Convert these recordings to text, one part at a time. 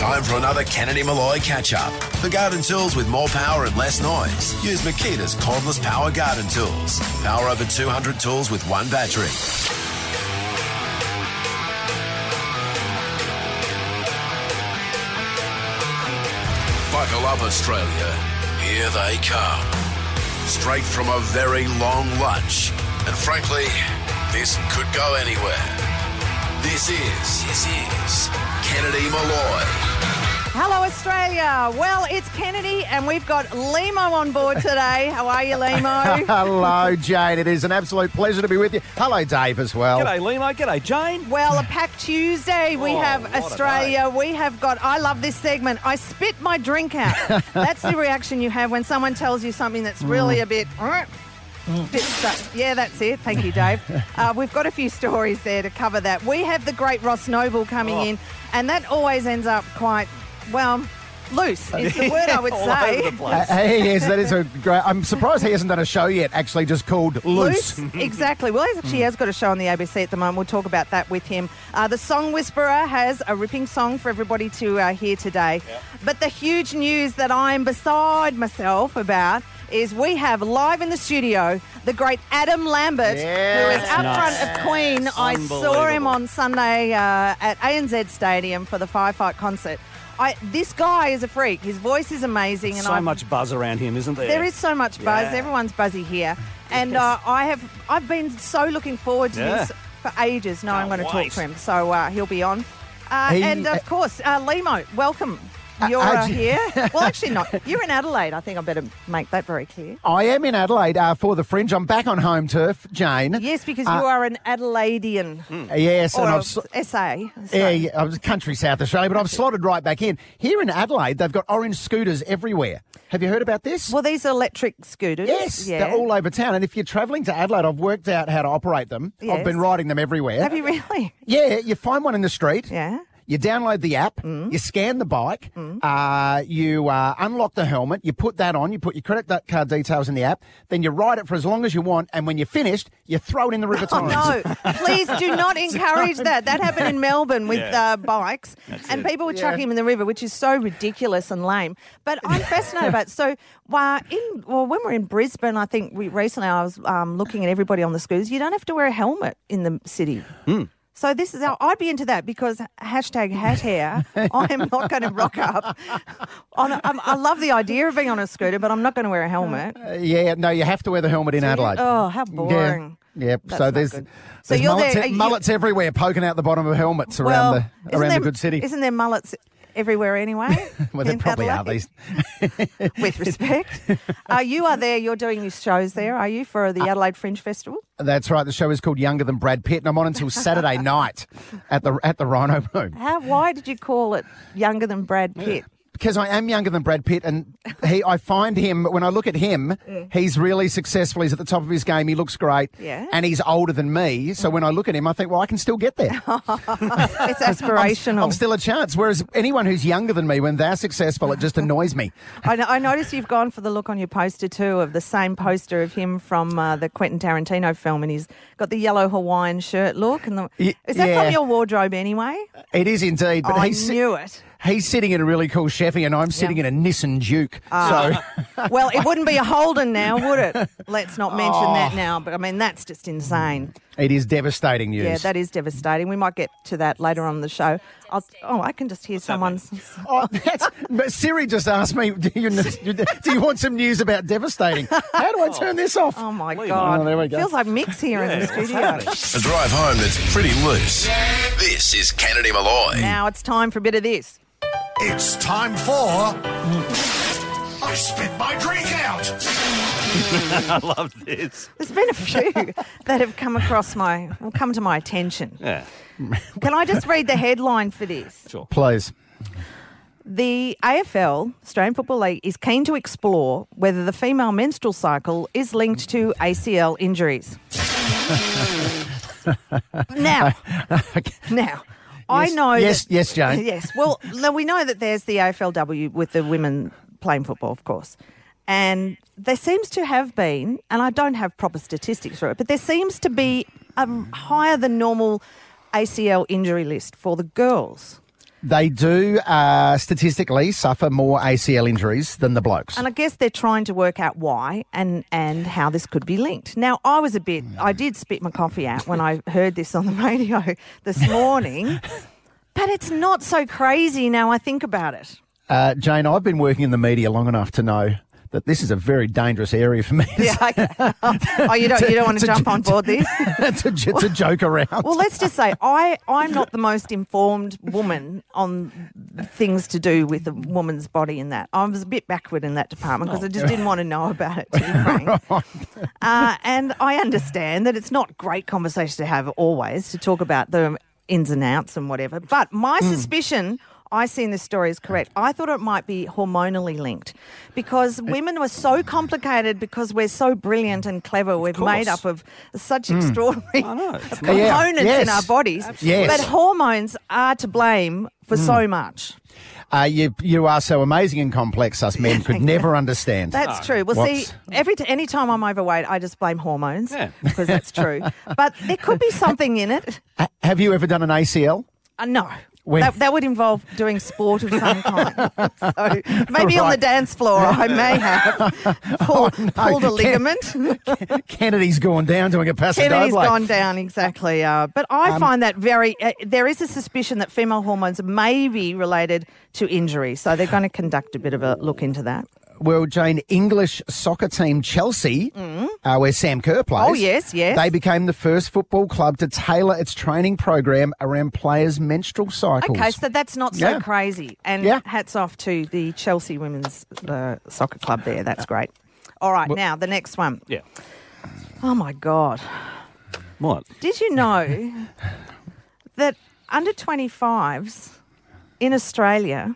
Time for another Kennedy Malloy catch-up. For garden tools with more power and less noise, use Makita's cordless power garden tools. Power over 200 tools with one battery. Buckle up, Australia. Here they come. Straight from a very long lunch. And frankly, this could go anywhere. This is Kennedy Malloy. Hello, Australia. Well, it's Kennedy, and we've got Limo on board today. How are you, Limo? Hello, Jane. It is an absolute pleasure to be with you. Hello, Dave, as well. G'day, Limo. G'day, Jane. Well, a packed Tuesday. We have what a Australia. We have got, I love this segment, I spit my drink out. That's the reaction you have when someone tells you something that's really a bit stuck. Yeah, that's it. Thank you, Dave. We've got a few stories there to cover that. We have the great Ross Noble coming in, and that always ends up quite, well, loose is the word I would All say. over the place. He is. That is a great. I'm surprised he hasn't done a show yet, actually, just called Loose. Exactly. Well, he actually has got a show on the ABC at the moment. We'll talk about that with him. The Song Whisperer has a ripping song for everybody to hear today. Yep. But the huge news that I'm beside myself about is we have live in the studio the great Adam Lambert, who is out front of Queen. I saw him on Sunday at ANZ Stadium for the Firefight concert. This guy is a freak. His voice is amazing. And So much buzz around him, isn't there? There is so much buzz. Yeah. Everyone's buzzy here. And I've been so looking forward to this for ages. No, I'm going to talk to him. So he'll be on. And of course, Limo, welcome. You're here. Well, actually not. You're in Adelaide. I think I better make that very clear. I am in Adelaide for the Fringe. I'm back on home turf, Jane. Yes, because you are an Adelaidean. Yes, Or and SA. yeah, I was country South Australia, but I've slotted right back in. Here in Adelaide, they've got orange scooters everywhere. Have you heard about this? Well, these are electric scooters. Yes, Yeah. they're all over town. And if you're travelling to Adelaide, I've worked out how to operate them. Yes. I've been riding them everywhere. Have you really? Yeah, you find one in the street. Yeah. You download the app, you scan the bike, you unlock the helmet, you put that on, you put your credit card details in the app, then you ride it for as long as you want, and when you're finished, you throw it in the River Tynes. No, please do not encourage that. That happened in Melbourne with bikes, and people were chucking them in the river, which is so ridiculous and lame. But I'm fascinated about it. So, when we're in Brisbane, I think recently I was looking at everybody on the scooters. You don't have to wear a helmet in the city. So this is I'd be into that because hashtag hat hair. I am not going to rock up. I love the idea of being on a scooter, but I'm not going to wear a helmet. No, you have to wear the helmet in Adelaide. Oh, how boring. Yeah. That's So not there's, good. So there's you're mullets, there, mullets everywhere poking out the bottom of helmets around the good city. Isn't there mullets everywhere anyway? Well, there in probably are Adelaide? these. With respect. You are there, you're doing your shows there, are you, for the Adelaide Fringe Festival? That's right. The show is called Younger Than Brad Pitt, and I'm on until Saturday night at the Rhino Room. Why did you call it Younger Than Brad Pitt? Because I am younger than Brad Pitt, and I find him, when I look at him, he's really successful. He's at the top of his game. He looks great. Yeah. And he's older than me. So when I look at him, I think, well, I can still get there. It's aspirational. I'm still a chance. Whereas anyone who's younger than me, when they're successful, it just annoys me. I noticed you've gone for the look on your poster too, of the same poster of him from the Quentin Tarantino film, and he's got the yellow Hawaiian shirt look. And is that from your wardrobe anyway? It is indeed. But I knew it. He's sitting in a really cool Chevy, and I'm sitting in a Nissan Duke. Well, it wouldn't be a Holden now, would it? Let's not mention that now. But, I mean, that's just insane. It is devastating news. Yeah, that is devastating. We might get to that later on in the show. I can just hear someone's... But Siri just asked me, do you want some news about devastating? How do I turn this off? Oh, my God. Oh, there we go. Feels like Mick's here in the studio. A drive home that's pretty loose. This is Kennedy Malloy. Now it's time for a bit of this. It's time for I Spit My Drink Out. I love this. There's been a few that have come to my attention. Yeah. Can I just read the headline for this? Sure. Please. The AFL, Australian Football League, is keen to explore whether the female menstrual cycle is linked to ACL injuries. Now, I know Yes, Jane. Yes. Well, we know that there's the AFLW with the women playing football, of course. And there seems to have been, and I don't have proper statistics for it, but there seems to be a higher than normal ACL injury list for the girls. They do statistically suffer more ACL injuries than the blokes. And I guess they're trying to work out why and how this could be linked. Now, I did spit my coffee out when I heard this on the radio this morning, but it's not so crazy now I think about it. Jane, I've been working in the media long enough to know that this is a very dangerous area for me. Yeah, okay. Oh, you don't want to jump on board this? to joke around. Well, let's just say I'm not the most informed woman on things to do with a woman's body and that. I was a bit backward in that department because I just didn't want to know about it, to be frank. And I understand that it's not great conversation to have always to talk about the ins and outs and whatever. But my suspicion I see in this story is correct. I thought it might be hormonally linked because women are so complicated because we're so brilliant and clever. We're made up of such extraordinary components in our bodies. Yes. But hormones are to blame for so much. You are so amazing and complex, us men could never understand. That's true. Well, see, any time I'm overweight, I just blame hormones because that's true. But there could be something in it. Have you ever done an ACL? No. That would involve doing sport of some kind. So maybe on the dance floor I may have pulled a ligament. Kennedy's gone down doing a paso doble. Kennedy's gone down, exactly. But I find that there is a suspicion that female hormones may be related to injury. So they're going to conduct a bit of a look into that. Well, Jane, English soccer team Chelsea, where Sam Kerr plays. Oh, yes. They became the first football club to tailor its training program around players' menstrual cycles. Okay, so that's not so crazy. And hats off to the Chelsea women's soccer club there. That's great. All right, now the next one. Yeah. Oh, my God. What? Did you know that under 25s in Australia,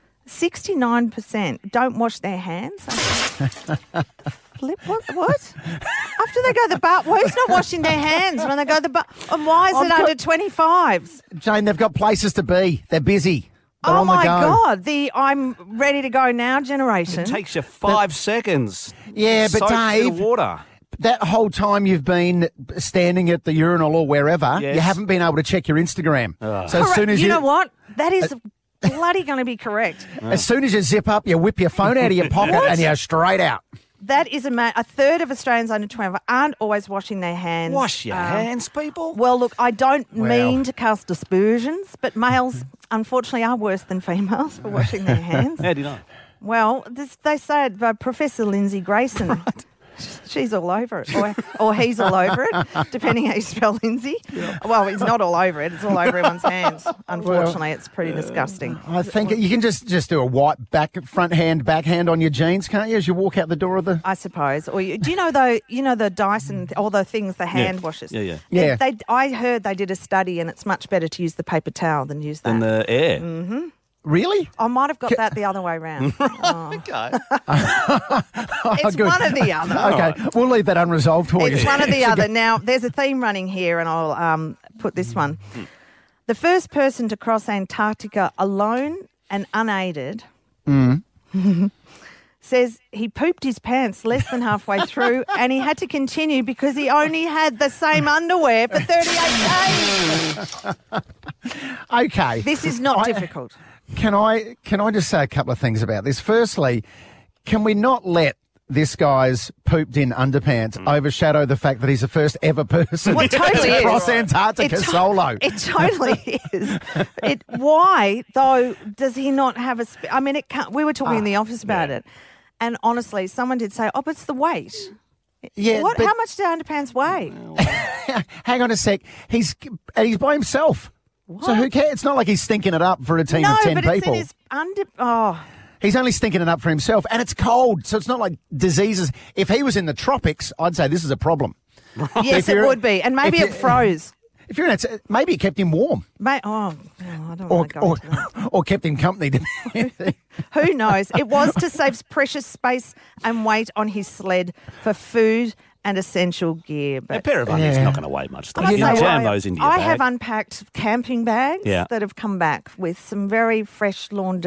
69% don't wash their hands? Flip, what? After they go to the bath, who's not washing their hands when they go to the bath? And why is it under 25s? Jane, they've got places to be. They're busy. They're oh, on the my go. God. The I'm ready to go now generation. It takes you 5 seconds. Yeah, but Soak Dave, in the water. That whole time you've been standing at the urinal or wherever, you haven't been able to check your Instagram. So as soon as you know what? That is bloody going to be correct. As soon as you zip up, you whip your phone out of your pocket and you're straight out. That is a third of Australians under 12 aren't always washing their hands. Wash your hands, people. Well, look, I don't mean to cast aspersions, but males, unfortunately, are worse than females for washing their hands. How do you know? Well, they say it by Professor Lindsay Grayson. Right. She's all over it, or he's all over it, depending how you spell Lindsay. Yeah. Well, he's not all over it; it's all over everyone's hands. Unfortunately, it's pretty disgusting. I think you can just do a white backhand on your jeans, can't you, as you walk out the door of the? I suppose. Or do you know though? You know the Dyson, all the things, the hand washers. Yeah. I heard they did a study, and it's much better to use the paper towel than use that. In the air. Mm-hmm. Really? I might have got that the other way round. Okay. It's one or the other. Okay, we'll leave that unresolved for you. It's one or the other. Now, there's a theme running here, and I'll put this one. The first person to cross Antarctica alone and unaided says he pooped his pants less than halfway through and he had to continue because he only had the same underwear for 38 days. Okay. This is not difficult. Can I just say a couple of things about this? Firstly, can we not let this guy's pooped in underpants overshadow the fact that he's the first ever person to cross Antarctica solo? It totally is. Why, though, does he not have a... I mean, it can't, we were talking in the office about it, and honestly, someone did say, but it's the weight. Yeah, how much do underpants weigh? Hang on a sec. He's by himself. What? So who cares? It's not like he's stinking it up for a team of 10 people. No, but it's in his He's only stinking it up for himself, and it's cold, so it's not like diseases. If he was in the tropics, I'd say this is a problem. Yes, it would be, and maybe it froze. If you're in it, maybe it kept him warm. I don't want to go into that. Or kept him company. Who knows? It was to save precious space and weight on his sled for food and essential gear. But a pair of undies is not going to weigh much. You jam those into your bag. I have unpacked camping bags that have come back with some very fresh laundered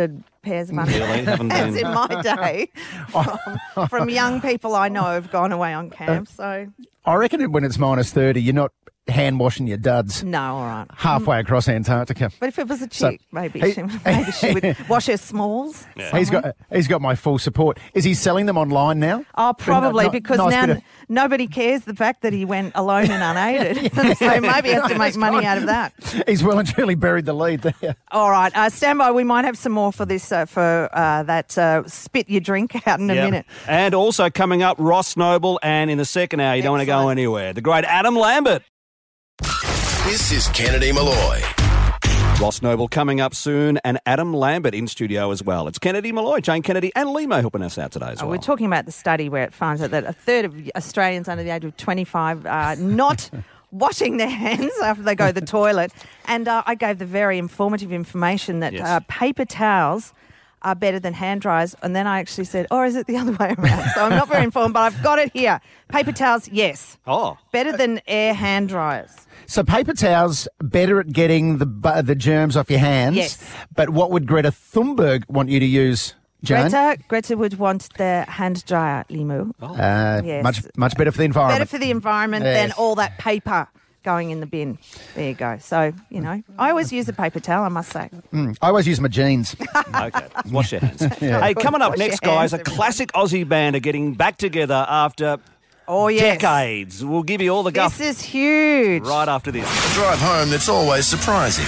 pairs of Really? Haven't underpants been- in my day from young people I know who've gone away on camp. So I reckon when it's minus 30, you're not hand washing your duds no, all right. halfway across Antarctica. But if it was a So, chick, maybe he- she would wash her smalls. He's got my full support. Is he selling them online now? Oh, probably, But because nice now bit of- nobody cares the fact that he went alone and unaided. So maybe he has to make money out of that. He's well and truly buried the lead there. All right, stand by. We might have some more for this, that spit your drink out in a Yep. minute. And also coming up, Ross Noble, and in the second hour, you don't want to go Excellent. anywhere. The great Adam Lambert. This is Kennedy Malloy. Ross Noble coming up soon, and Adam Lambert in studio as well. It's Kennedy Malloy, Jane Kennedy, and Limo helping us out today as well. We're talking about the study where it finds out that a third of Australians under the age of 25 are not washing their hands after they go to the toilet. And I gave the very informative information that Yes. paper towels are better than hand dryers. And then I actually said, or is it the other way around? So I'm not very informed, but I've got it here. Paper towels, yes. Oh. Better than air hand dryers. So paper towels better at getting the germs off your hands. Yes. But what would Greta Thunberg want you to use, Jane? Greta would want the hand dryer, Limu. Yes. Much better for the environment. Better for the environment Yes. than all that paper going in the bin. There you go. So, I always use a paper towel, I must say. I always use my jeans. Okay, wash your hands. Hey, coming up Wash your next, guys, hands, a everyone. classic Aussie band are getting back together after Oh, yes. decades. We'll give you all the guff This is huge. right after this. A drive home that's always surprising.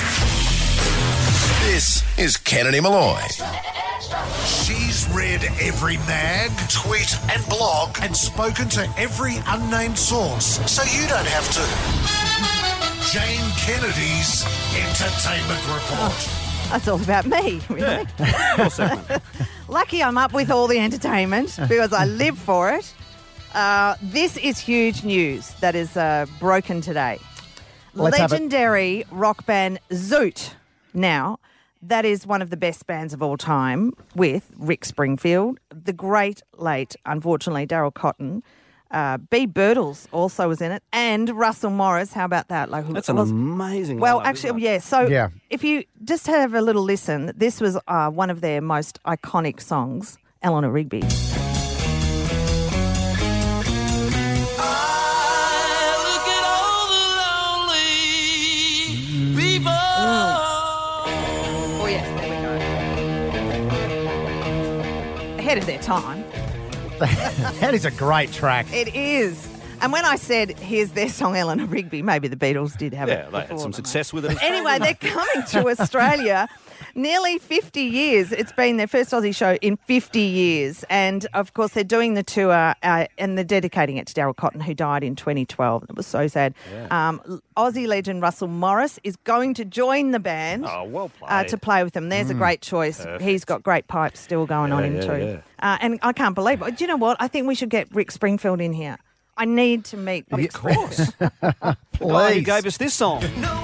This is Kennedy Malloy. She's read every mag, tweet, and blog and spoken to every unnamed source, so you don't have to. Jane Kennedy's Entertainment Report. That's all about me, really. Full segment. Lucky I'm up with all the entertainment because I live for it. This is huge news that is broken today. Let's have it. Legendary rock band Zoot. Now, that is one of the best bands of all time with Rick Springfield, the great late, unfortunately, Daryl Cotton. B. Birtles also was in it, and Russell Morris. How about that? Like, That's an amazing well, lineup, actually, isn't it? yeah. So Yeah. if you just have a little listen, this was one of their most iconic songs, Eleanor Rigby. Oh, yes, there we go. Ahead of their time. That is a great track. It is. And when I said, here's their song, Eleanor Rigby, maybe the Beatles did have Yeah, it they had before some them. success with it. Anyway, they're coming to Australia. Nearly 50 years. It's been their first Aussie show in 50 years. And, of course, they're doing the tour and they're dedicating it to Daryl Cotton, who died in 2012. It was so sad. Yeah. Aussie legend Russell Morris is going to join the band Oh, well played. to play with them. There's a great choice. Perfect. He's got great pipes still going on him yeah, too. And I can't believe it. Do you know what? I think we should get Rick Springfield in here. I need to meet Rick course. Springfield. The guy who Please. gave us this song.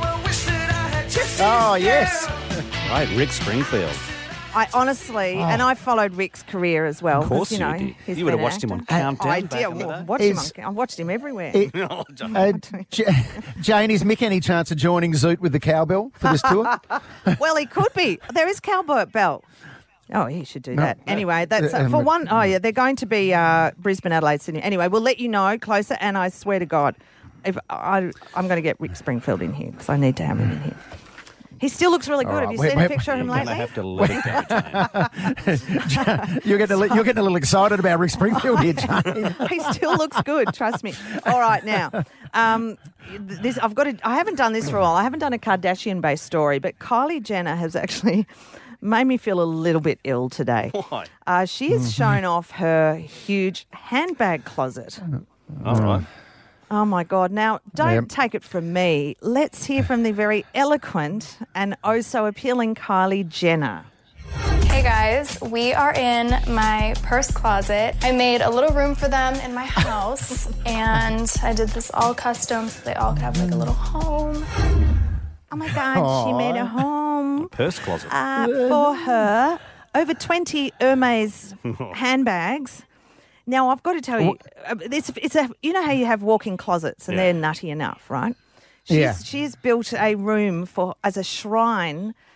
Oh, yes. Right, Rick Springfield. I honestly, and I followed Rick's career as well. Of course 'cause, you know, did. he's You would have been watched him on actor. Countdown I back did. in the day. Watched him I watched him everywhere. Oh, John. Jane, is Mick any chance of joining Zoot with the cowbell for this tour? Well, he could be. There is Cowboy Bell. Oh, he should do that. Anyway, that's for one. Oh, yeah, they're going to be Brisbane, Adelaide, Sydney. Anyway, we'll let you know closer. And I swear to God, if I'm going to get Rick Springfield in here because I need to have him in here. He still looks really good. All Have right, you seen a wait, picture of him You're going to lately? have to let it go, Jane. You're getting a little excited about Rick Springfield here, Jane. He still looks good, trust me. All right, now, this I haven't done this for a while. I haven't done a Kardashian-based story, but Kylie Jenner has actually made me feel a little bit ill today. Why? She has shown off her huge handbag closet. All right. Oh, my God. Now, don't take it from me. Let's hear from the very eloquent and oh so appealing Kylie Jenner. Hey guys, we are in my purse closet. I made a little room for them in my house and I did this all custom so they all could have like a little home. Oh, my God. She made a home Purse closet. for her. Over 20 Hermes handbags. Now, I've got to tell you, you know how you have walk-in closets and they're nutty enough, right? Yeah. She's built a room as a shrine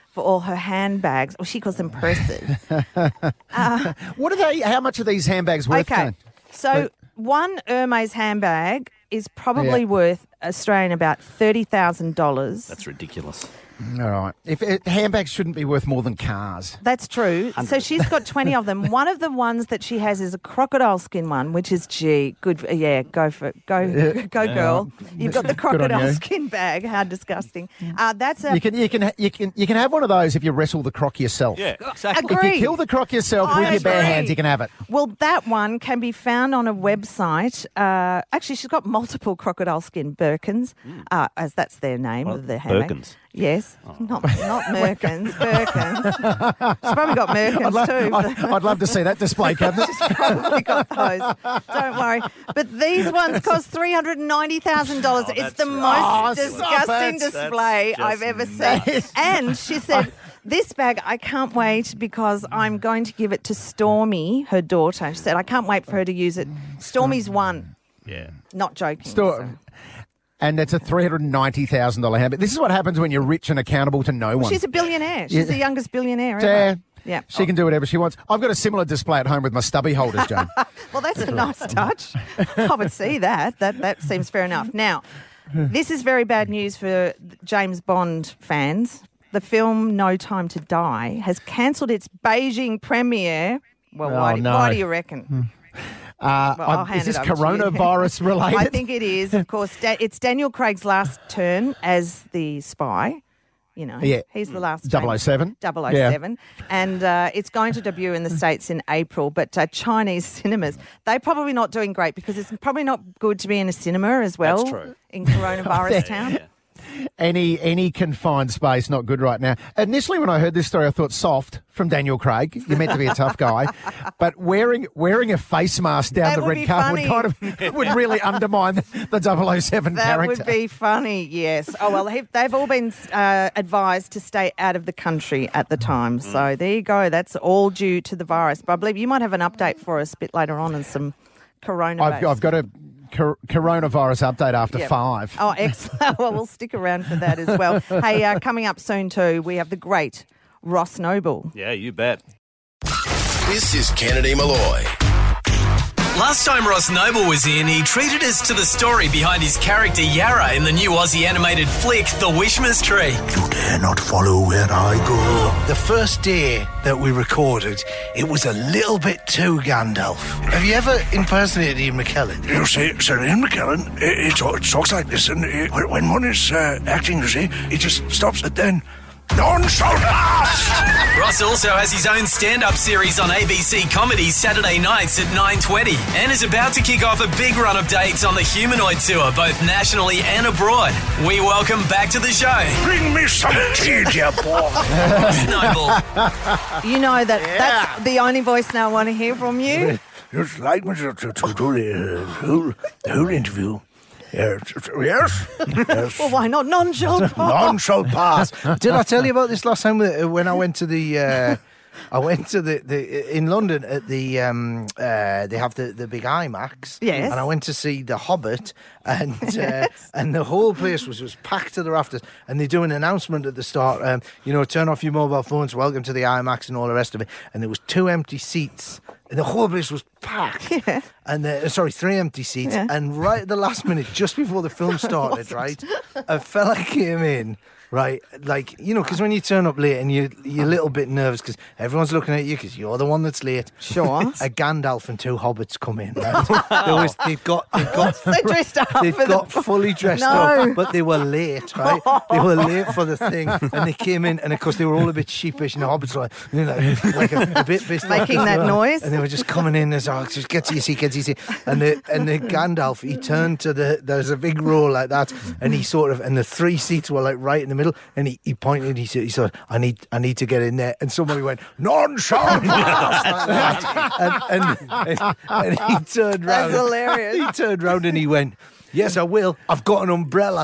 for all her handbags, or she calls them purses. What are they? How much are these handbags worth? Okay, Jane? so one Hermes handbag is probably worth Australian about $30,000. That's ridiculous. All right. If handbags shouldn't be worth more than cars. That's true. So she's got 20 of them. One of the ones that she has is a crocodile skin one, which is, good. Yeah, go for it. Go, girl. You've got the crocodile skin bag. How disgusting. That's a... You can have one of those if you wrestle the croc yourself. Yeah, exactly. Agree. If you kill the croc yourself with your bare hands, you can have it. Well, that one can be found on a website. Actually, she's got multiple crocodile skin Birkins, as that's their name of their handbag. Birkins. Yes, not Merkins, Birkins. She's probably got Merkins too. I'd love to see that display cabinet. She's probably got those. Don't worry. But these ones cost $390,000. It's the most disgusting display I've ever seen. And she said, this bag, I can't wait because I'm going to give it to Stormy, her daughter. She said, I can't wait for her to use it. Stormy's one. Yeah. Not joking. And it's a $390,000 handbag. This is what happens when you're rich and accountable to no one. She's a billionaire. She's the youngest billionaire ever. Yeah. She can do whatever she wants. I've got a similar display at home with my stubby holders, Jane. Well, that's a nice touch. I would see that. That seems fair enough. Now, this is very bad news for James Bond fans. The film No Time to Die has cancelled its Beijing premiere. Well, why do you reckon? Is this coronavirus related? I think it is. Of course, it's Daniel Craig's last turn as the spy. You know, he's the last 007. 007. Yeah. And it's going to debut in the States in April. But Chinese cinemas, they're probably not doing great because it's probably not good to be in a cinema as well. That's true. In coronavirus town. Yeah. Any confined space, not good right now. Initially, when I heard this story, I thought soft from Daniel Craig. You're meant to be a tough guy, but wearing a face mask down the red carpet would really undermine the 007 that character. That would be funny. Yes. Oh well, they've all been advised to stay out of the country at the time. So there you go. That's all due to the virus. But I believe you might have an update for us a bit later on and some coronavirus. I've got a coronavirus update after 5. Oh, excellent. Well, we'll stick around for that as well. Hey, coming up soon too, we have the great Ross Noble. Yeah, you bet. This is Kennedy Malloy. Last time Ross Noble was in, he treated us to the story behind his character Yarra in the new Aussie animated flick, The Wishmas Tree. You dare not follow where I go. The first day that we recorded, it was a little bit too Gandalf. Have you ever impersonated Ian McKellen? You see, Sir Ian McKellen, he talks like this, and when one is acting, you see, he just stops it then. None shall pass! Ross also has his own stand-up series on ABC Comedy Saturday nights at 9:20 and is about to kick off a big run of dates on the Humanoid Tour, both nationally and abroad. We welcome back to the show, Bring me some tea, dear boy. Ross Noble. You know that's the only voice now I want to hear from you. Just like me to do the whole interview. Yes. Well, why not? None shall pass. None shall pass. Did I tell you about this last time when I went to the... I went to the in London at the they have the big IMAX, yes, and I went to see The Hobbit, and and the whole place was packed to the rafters, and they do an announcement at the start, turn off your mobile phones, welcome to the IMAX, and all the rest of it, and there was 2 empty seats. And the whole place was packed. Yeah. And 3 empty seats. Yeah. And right at the last minute, just before the film started, right, a fella came in, right, like, because when you turn up late and you're a little bit nervous because everyone's looking at you because you're the one that's late. Sure. A Gandalf and 2 hobbits come in, right? They dressed up. They got fully dressed up, but they were late, right? They were late for the thing, and they came in, and of course they were all a bit sheepish, and the hobbits were like a bit pissed off making that noise, and they were just coming in as just get to your seat, and the Gandalf, he turned to there's a big row like that, and he and the 3 seats were like right in the middle, and he pointed, he said, I need to get in there, and somebody went, none shall pass, and he turned round. That's hilarious. He turned round and he went, yes, I will. I've got an umbrella.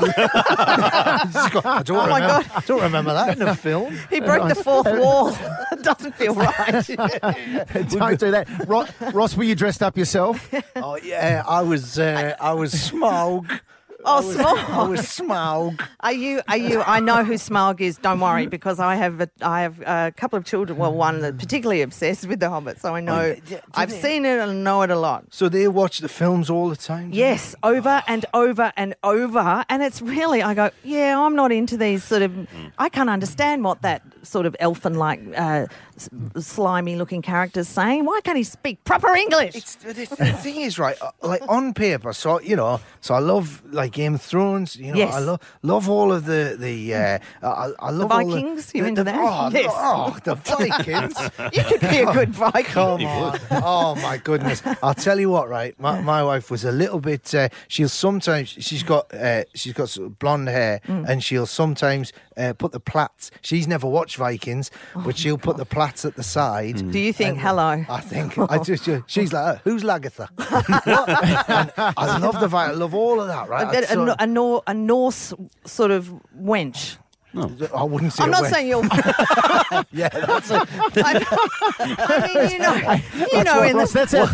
I don't remember that in the film. He broke the 4th wall. It doesn't feel right. Don't do that. Ross, were you dressed up yourself? Oh yeah, I was Smaug. Oh, Smaug. I was Smaug. Are you? I know who Smaug is. Don't worry, because I have a couple of children. Well, one that's particularly obsessed with The Hobbit, so I know. I've seen it and know it a lot. So they watch the films all the time? Yes, over and over and over, and it's really. I go, yeah, I'm not into these sort of. I can't understand what that sort of elfin-like, slimy-looking character's saying. Why can't he speak proper English? The thing is, right, like on paper, so I love like Game of Thrones. Yes. I love all of I love The Vikings. You into that? The Vikings. You could be a good Viking. Come on. Oh my goodness. I'll tell you what, right? My wife was a little bit she's got sort of blonde hair and she'll sometimes put the plaits. She's never watched Vikings, but she'll put the plaits at the side. Do you think hello? I think she's like, who's Lagatha? I love the Vikings. I love all of that, right? A Norse sort of wench. No. I wouldn't say. I'm not saying you're. Yeah, that's it. I mean, you know, that's it.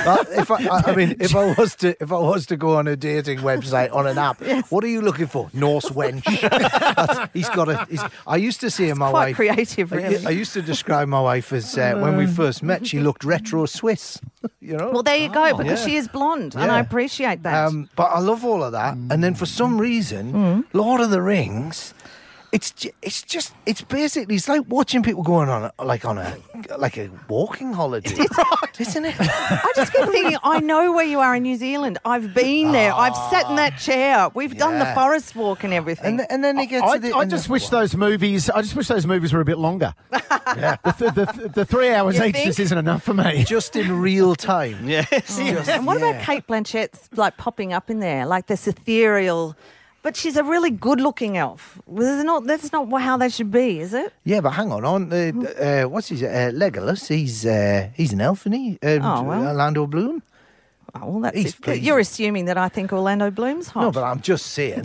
If I was to go on a dating website on an app, what are you looking for? Norse wench. I used to say my quite wife. Creative, really. I used to describe my wife as when we first met, she looked retro Swiss. Well, there you go, because she is blonde, and I appreciate that. But I love all of that, and then for some reason, Lord of the Rings. It's basically like watching people going on a walking holiday, isn't it? I just keep thinking, I know where you are in New Zealand. I've been there. I've sat in that chair. We've done the forest walk and everything. And then they get to the. I just wish those movies were a bit longer. Yeah. The 3 hours You each think? just isn't enough for me. Just in real time. Yes. And what about Kate Blanchett's like popping up in there, like this ethereal? But she's a really good-looking elf. That's not how they should be, is it? Yeah, but hang on. What's his Legolas? He's an elf, isn't he? Orlando Bloom. Oh, well, that's it. You're assuming that I think Orlando Bloom's hot. No, but I'm just saying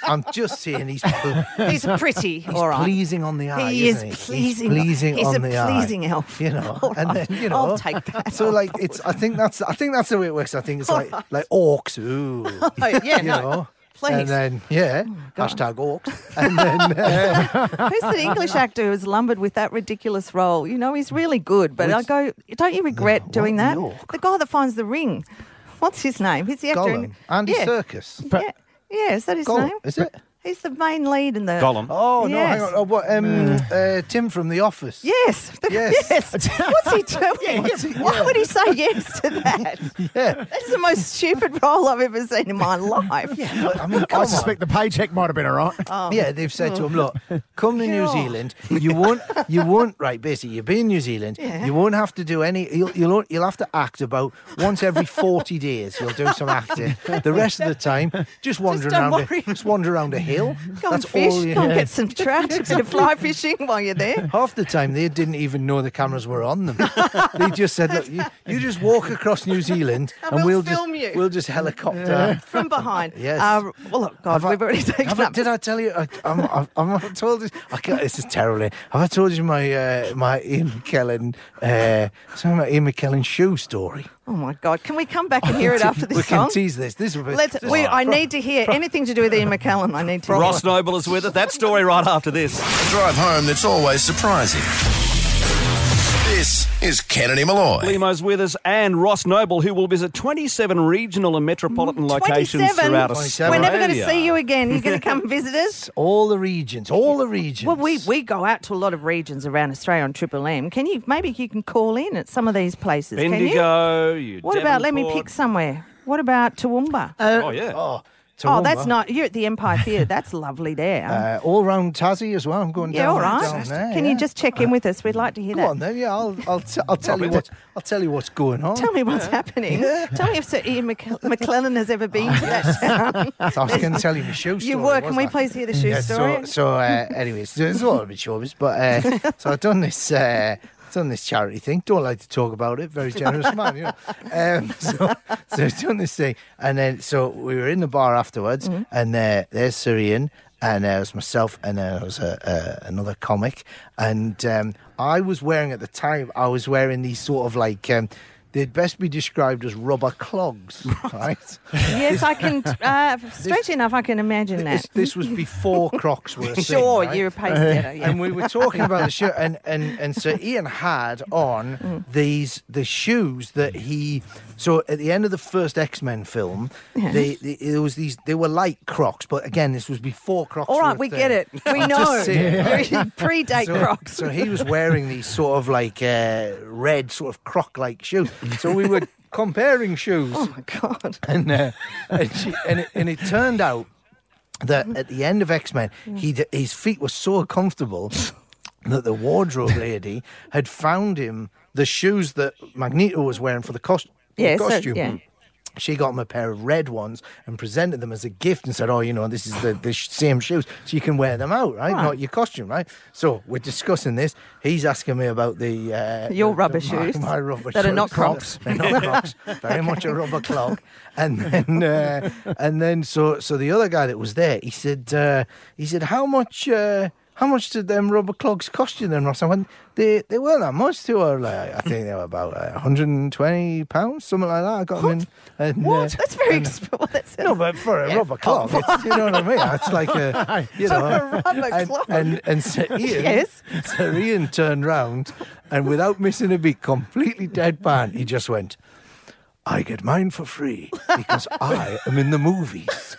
that. He's pretty. He's all right. pleasing on the eye. He is isn't he? pleasing. He's pleasing He's on a the eye. pleasing elf. You know, All and right. then I'll take that. So I think that's the way it works. I think it's like orcs. Ooh. Oh, yeah, you know. Please. And then, hashtag orcs. And then, who's the English actor who's lumbered with that ridiculous role? You know, he's really good, but I go, don't you regret doing that? The guy that finds the ring. What's his name? He's the actor. Gollum. Andy Serkis. Yeah, is that his Gollum, name? is it? He's the main lead in the... Gollum. Oh, no, Yes. hang on. Oh, what, Tim from The Office. Yes. Yes. What's he doing? Why would he say yes to that? Yeah. That's the most stupid role I've ever seen in my life. Yeah, but, I mean, I suspect the paycheck might have been all right. Yeah, they've said to him, look, come to New Zealand. You won't, right, basically, you'll be in New Zealand. Yeah. You won't have to do any, you'll have to act about once every 40 days. You'll do some acting. The rest of the time, just wander around a hill. Go and fish, go and get some trout, a bit of fly fishing while you're there. Half the time, they didn't even know the cameras were on them. They just said, look, you just walk across New Zealand and we'll film you. We'll just helicopter. From behind. Yes. Well, look, God, we've already taken up. Did I tell you? I've not told you. This is terrible. Have I told you my Ian McKellen, something about Ian McKellen's shoe story? Oh, my God. Can we come back and hear it after this we song? can tease this. I need to hear anything to do with Ian McKellen. I need to hear. Ross Noble is with us. That story right after this. A drive home that's always surprising. This is Kennedy Malloy. Limo's with us, and Ross Noble, who will visit 27 regional and metropolitan locations 27? throughout Australia. We're never going to see you again. You're going to come visit us? All the regions. Well, we go out to a lot of regions around Australia on Triple M. Maybe you can call in at some of these places, Bendigo, can you? What about, let me pick somewhere. What about Toowoomba? Oh, yeah. Oh, that's not. You're at the Empire Theatre. That's lovely there. All round Tassie as well. I'm going down. All right. Down there. Can you just check in with us? We'd like to hear that. Go on then. Yeah, I'll tell you what. I'll tell you what's going on. Tell me what's happening. Tell me if Sir Ian McKellen has ever been to that town. I was going to tell you the show story. You were. Can we please hear the shoe story? Anyways, there's a lot of it showbiz, but so I've done this. Done this charity thing. Don't like to talk about it. Very generous man, you know. So I've done this thing, and then so we were in the bar afterwards, and there's Sir Ian, and it was myself, and there was another comic, and I was wearing at the time. I was wearing these sort of like they'd best be described as rubber clogs, right? Yes, I can. Strangely enough, I can imagine that. This was before Crocs were a thing, Sure, right? you're a pace setter. Yeah. And we were talking about the shoe, and so Ian had on the shoes that he. So at the end of the first X-Men film, they were like Crocs, but again, this was before Crocs. All right, were we a thing. get it. We know. Predate Crocs. So he was wearing these sort of like red, sort of Croc-like shoes. So we were comparing shoes. Oh my God! And it turned out that at the end of X-Men, his feet were so comfortable that the wardrobe lady had found him the shoes that Magneto was wearing for the costume. She got him a pair of red ones and presented them as a gift and said, this is the same shoes, so you can wear them out, right? Not your costume, right? So we're discussing this. He's asking me about your rubber shoes. My rubber that shoes. are not Crocs. They're not Crocs. Very much a rubber clog. And then so the other guy that was there, he said, how much did them rubber clogs cost you then, Ross? I went, they weren't that much. They were I think they were about £120, something like that. I got them in. And, what? That's very expensive. No, but for a rubber clog, it's, you know what I mean? It's like a rubber clog. And so Ian turned round and without missing a beat, completely deadpan, he just went, I get mine for free because I am in the movies.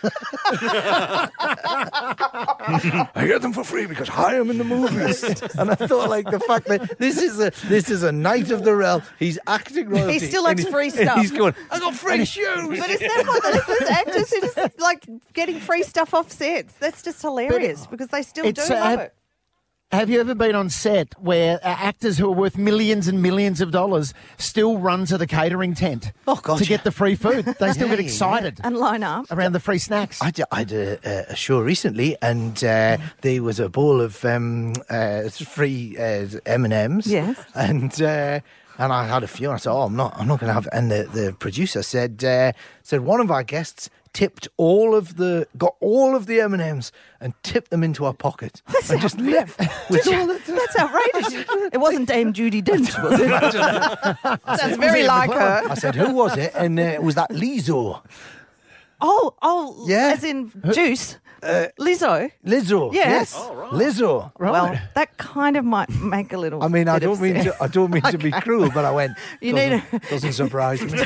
I get them for free because I am in the movies. And I thought, like, the fact that this is a Knight of the Realm. He's acting royalty. He still likes free stuff. And he's going, I got free shoes. But it's not like there's actors who just like getting free stuff off sets. That's just hilarious because they still do love it. Have you ever been on set where actors who are worth millions and millions of dollars still run to the catering tent to get the free food? They still get excited and line up around the free snacks. I did a show recently, and there was a bowl of free M&Ms. Yes, and I had a few. And I said, "Oh, I'm not going to have." And the producer said one of our guests got all of the M&Ms and tipped them into our pocket and just left. That's outrageous. It wasn't Dame Judi Dench, was it? Sounds very like her. I said, who was it? And it was that Lizzo. Oh, yeah, as in juice. Lizzo. Yes. Oh, right. Lizzo. Right. Well, that kind of might make a little. I mean, I don't mean to be cruel, but I went. Doesn't surprise me.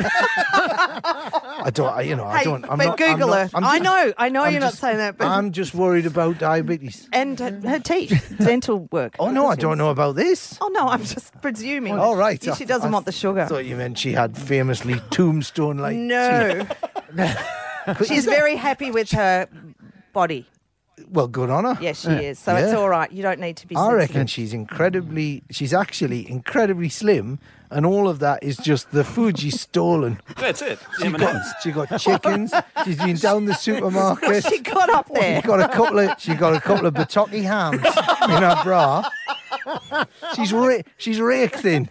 I don't. But Google her. I know you're not saying that. But I'm just worried about diabetes and her teeth, dental work. Oh no, I don't know about this. Oh no, I'm just presuming. All right. She doesn't want the sugar. I thought you meant she had famously tombstone-like. No. She's very happy with her body. Well, good on her. Yes, she is. So it's all right. You don't need to be sensitive. I reckon she's actually incredibly slim, and all of that is just the food she's stolen. That's it. She got chickens. She's been down the supermarket. What's she got up there? She got a couple of Bataki hams in her bra. She's rake thin.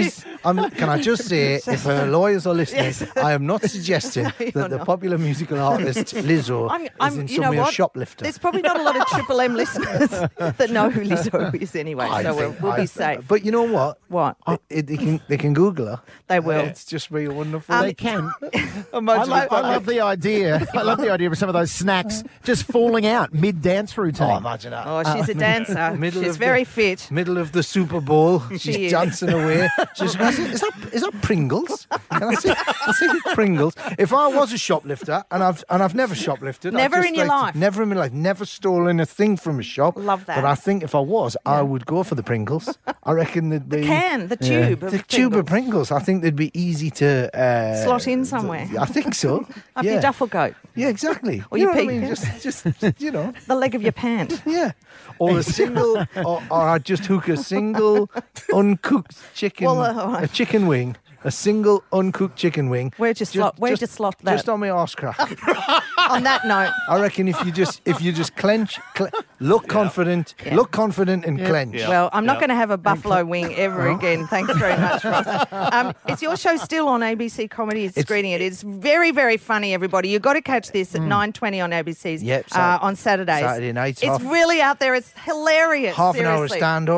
Can I just say, if her lawyers are listening, I am not suggesting that the popular musical artist Lizzo is in some way a shoplifter. There's probably not a lot of Triple M listeners that know who Lizzo is anyway, we'll be safe. But you know what? What? They can Google her. They will. It's just really wonderful. They can. I love the idea. I love the idea of some of those snacks just falling out mid-dance routine. Oh, imagine that. Oh, she's a dancer. She's very fit. Middle of the Super Bowl, she's dancing away. She's going, is that Pringles? Can I see Pringles? If I was a shoplifter, and I've never shoplifted, never in your life, never in my life, never stolen a thing from a shop. Love that. But I think if I was, I would go for the Pringles. I reckon that the tube of Pringles. I think they'd be easy to slot in somewhere. I think so. Up your duffel coat. Yeah, exactly. Or your pee. I mean? Just the leg of your pant. Yeah. Or a single, or I'd just hook a single uncooked chicken, a chicken wing, a single uncooked chicken wing. Where'd you slot that? Just on my arse crack. On that note, I reckon if you just clench, look confident, and clench. Yeah. Well, I'm not going to have a buffalo wing ever again. Thanks very much, Ross. Is your show still on ABC Comedy? It's screening it. It's very, very funny, everybody. You've got to catch this at 9:20 on ABC's on Saturdays. Saturday nights. It's really out there. It's hilarious. Half an hour stand-up.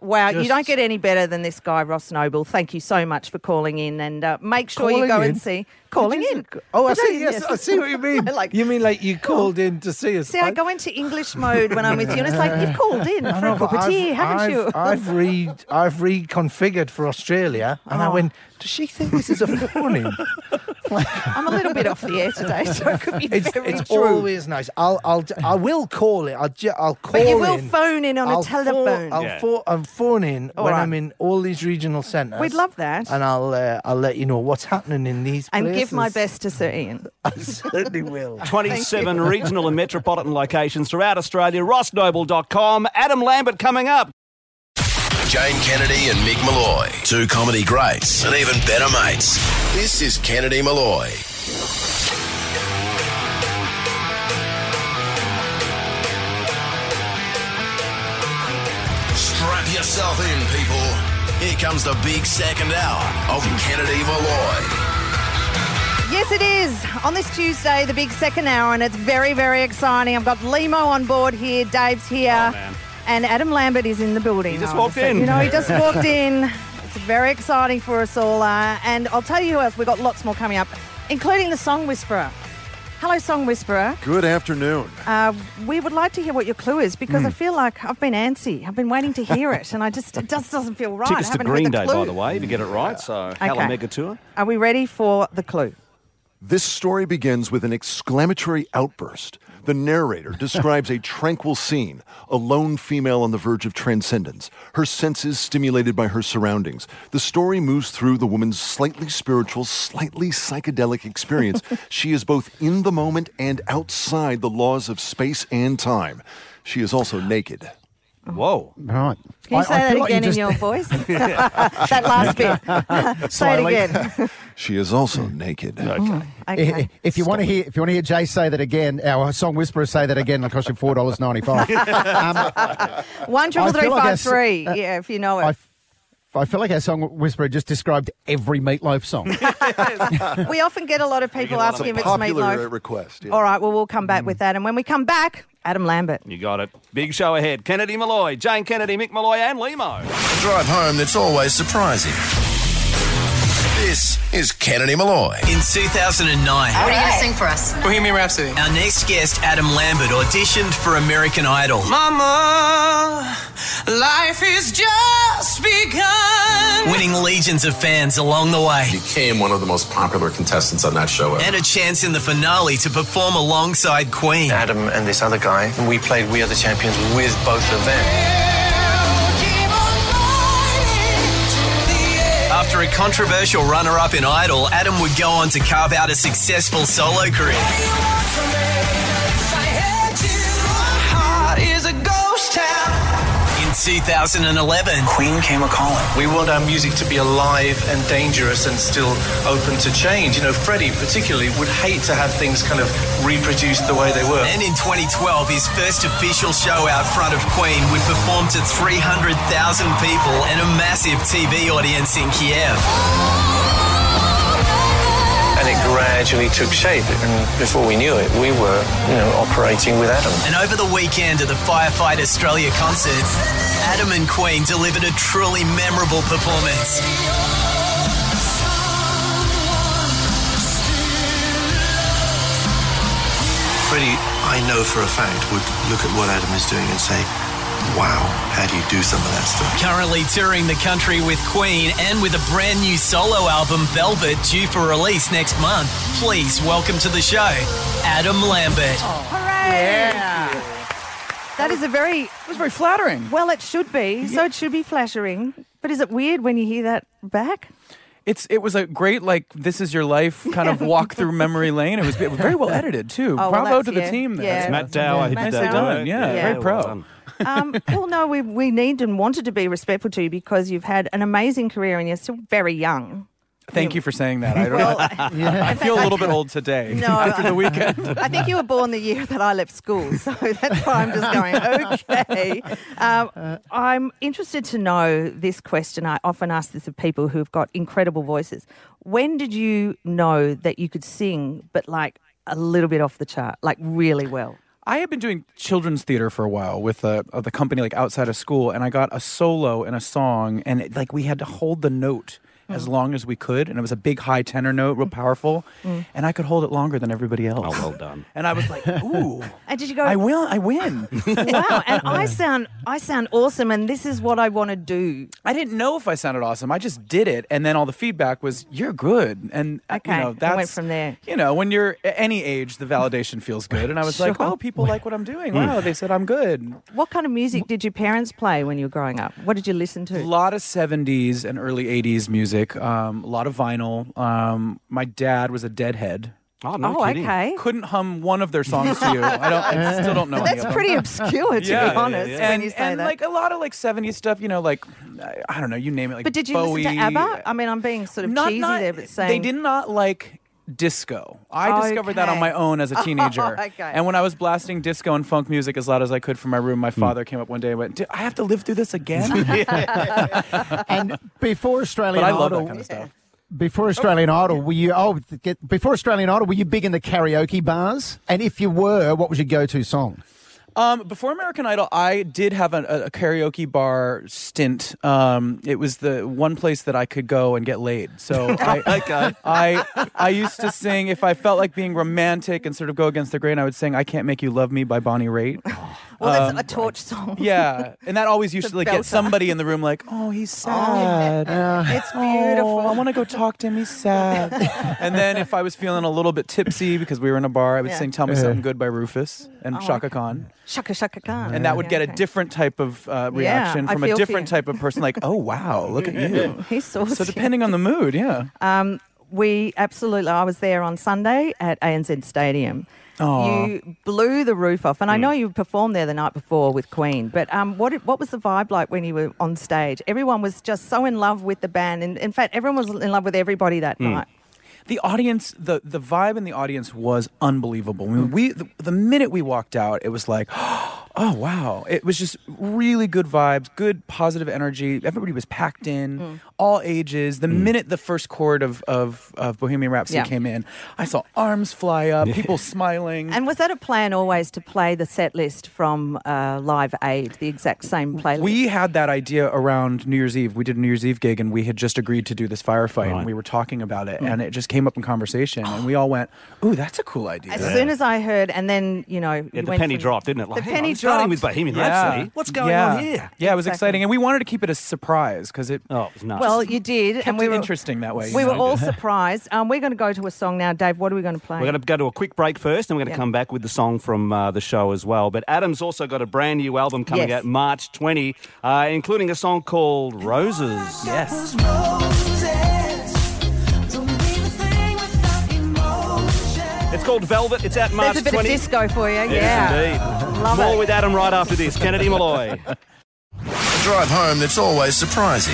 Wow, you don't get any better than this guy, Ross Noble. Thank you so much for calling in, and make sure you go and see. Calling in. Oh, I see. Yes, I see what you mean. You mean like you called in to see us? See, I go into English mode when I'm with you, and it's like you've called in for a cup of tea, haven't you? I've reconfigured for Australia, and I went, does she think this is a phone-in? I'm a little bit off the air today, so it could be very It's true. always nice. I will call it. I'll call But you will in. phone in on a telephone. I'll phone in when I'm in all these regional centres. We'd love that. And I'll let you know what's happening in these places. And give my best to Sir Ian. I certainly will. 27 regional and metropolitan locations throughout Australia. RossNoble.com. Adam Lambert coming up. Jane Kennedy and Mick Malloy. Two comedy greats and even better mates. This is Kennedy Malloy. Strap yourself in, people. Here comes the big second hour of Kennedy Malloy. Yes, it is. On this Tuesday, the big second hour, and it's very, very exciting. I've got Limo on board here. Dave's here. Oh, man. And Adam Lambert is in the building. He just walked in. You know, he just walked in. It's very exciting for us all. And I'll tell you who else. We've got lots more coming up, including the Song Whisperer. Hello, Song Whisperer. Good afternoon. We would like to hear what your clue is, because I feel like I've been antsy. I've been waiting to hear it, and it just doesn't feel right. Tickets I to haven't Green heard the Day, clue. by the way, to get it right. So, Hella Mega Tour. Are we ready for the clue? This story begins with an exclamatory outburst. The narrator describes a tranquil scene, a lone female on the verge of transcendence, her senses stimulated by her surroundings. The story moves through the woman's slightly spiritual, slightly psychedelic experience. She is both in the moment and outside the laws of space and time. She is also naked. Whoa. Right. Can you say that again in your voice? That last bit. Say it again. She is also naked. Okay. If you want to hear Jay say that again, our Song Whisperer say that again, it'll cost you $4.95. 1-333-553. Yeah, if you know it. I feel like our Song Whisperer just described every Meatloaf song. We often get a lot of people asking if it's Popular Meatloaf. request. Yeah. All right, well, we'll come back with that. And when we come back, Adam Lambert. You got it. Big show ahead. Kennedy Malloy, Jane Kennedy, Mick Malloy and Limo. A drive home that's always surprising. This is Kennedy Malloy. In 2009, What are you going to sing for us? Bohemian Rhapsody. our next guest, Adam Lambert, auditioned for American Idol. Mama, life is just begun. Winning legions of fans along the way. Became one of the most popular contestants on that show ever. And a chance in the finale to perform alongside Queen. Adam and this other guy, we played We Are the Champions with both of them. After a controversial runner-up in Idol, Adam would go on to carve out a successful solo career. Heart is a ghost town. In 2011, Queen came a-calling. We want our music to be alive and dangerous and still open to change. You know, Freddie particularly would hate to have things kind of reproduced the way they were. and in 2012, his first official show out front of Queen would perform to 300,000 people and a massive TV audience in Kiev. And it gradually took shape. And before we knew it, we were, operating with Adam. And over the weekend at the Firefight Australia concert, Adam and Queen delivered a truly memorable performance. Freddie, I know for a fact, would look at what Adam is doing and say, wow, how do you do some of that stuff? Currently touring the country with Queen and with a brand new solo album, Velvet, due for release next month. Please welcome to the show, Adam Lambert. Hooray! That is It was very flattering. Well, it should be. So it should be flattering. But is it weird when you hear that back? It was a great, this is your life kind of walk through memory lane. It was very well edited, too. Oh, Bravo well, to the yeah. team there. Yeah. It's Matt Dower. Matt Nicely Dower. done. Yeah, very pro. Well, no, we need and wanted to be respectful to you because you've had an amazing career and you're still very young. Thank you for saying that. I don't Well, I feel a little bit old today No, after the weekend. I think you were born the year that I left school, so that's why I'm just going, okay. I'm interested to know this question. I often ask this of people who've got incredible voices. When did you know that you could sing, but a little bit off the chart, really well? I had been doing children's theater for a while with the company like outside of school, and I got a solo in a song, and like we had to hold the note as long as we could, and it was a big high tenor note, real powerful, and I could hold it longer than everybody else. Oh, well done. And I was like, ooh. And did you go? I win. Wow, and I sound awesome, and this is what I want to do. I didn't know if I sounded awesome. I just did it, and then all the feedback was, "You're good." And Okay, you know, I that's went from there. You know, when you're at any age, the validation feels good. And I was like, Sure. "Oh, people like what I'm doing. Wow, they said I'm good." What kind of music did your parents play when you were growing up? What did you listen A to? lot of 70s and early 80s music. A lot of vinyl. My dad was a Deadhead. Oh, no Oh, kidding. okay. Couldn't hum one of their songs to you. I still don't know. any That's of them. pretty obscure, to be honest, when And, you say and that. like a lot of like 70s stuff, you know, like I don't know, you name it, like But did you Bowie. listen to ABBA? I mean, I'm being sort of cheesy there, but saying They did not like disco. I discovered that on my own as a teenager. Oh, okay. And when I was blasting disco and funk music as loud as I could from my room, my father came up one day and went, I have to live through this again? And before Australian But I love Idol, that kind of stuff. Before Australian Idol, were you? Before Australian Idol, were you big in the karaoke bars? And if you were, what was your go-to song? Before American Idol, I did have a karaoke bar stint. It was the one place that I could go and get laid. So I used to sing, if I felt like being romantic and sort of go against the grain, I would sing "I Can't Make You Love Me" by Bonnie Raitt. Well, that's a torch song. Yeah, and that always used to like, get belter. somebody in the room like, "Oh, he's sad. It's beautiful. I want to go talk to him. He's sad." And then if I was feeling a little bit tipsy because we were in a bar, I would sing "Tell Me Something Good" by Rufus and Shaka Khan. Shaka Shaka Khan. And that would get a different type of reaction I from a feel for different you. type of person. Like, "Oh wow, look at you." He's saucy. So depending on the mood, yeah. We absolutely. I was there on Sunday at ANZ Stadium. Aw. You blew the roof off, and I know you performed there the night before with Queen. But what was the vibe like when you were on stage? Everyone was just so in love with the band, and in fact, everyone was in love with everybody that night. The audience, the vibe in the audience was unbelievable. I mean, the minute we walked out, it was like, oh wow! It was just really good vibes, good positive energy. Everybody was packed in, all ages. The minute the first chord of Bohemian Rhapsody came in, I saw arms fly up, people smiling. And was that a plan always to play the set list from Live Aid, the exact same playlist? We had that idea around New Year's Eve. We did a New Year's Eve gig, and we had just agreed to do this firefight, and we were talking about it, and it just came up in conversation, and we all went, "Ooh, that's a cool idea." As soon as I heard, and then, you know... Yeah, the penny dropped, didn't it? Like, The penny dropped. starting with Bohemian Rhapsody. What's going on here? Yeah, it was Exactly. exciting, and we wanted to keep it a surprise because it was nuts. Well, you did. kept And we it were interesting that way. We you were know? all surprised. We're going to go to a song now. Dave, what are we going to play? We're going to go to a quick break first, and we're going to come back with the song from the show as well. But Adam's also got a brand new album coming out March 20, including a song called Roses. Yes. It's called Velvet. It's out March There's a bit 20. of disco for you. Yes, yeah. indeed. Love More it. with Adam right after this. Kennedy Malloy. A drive home that's always surprising.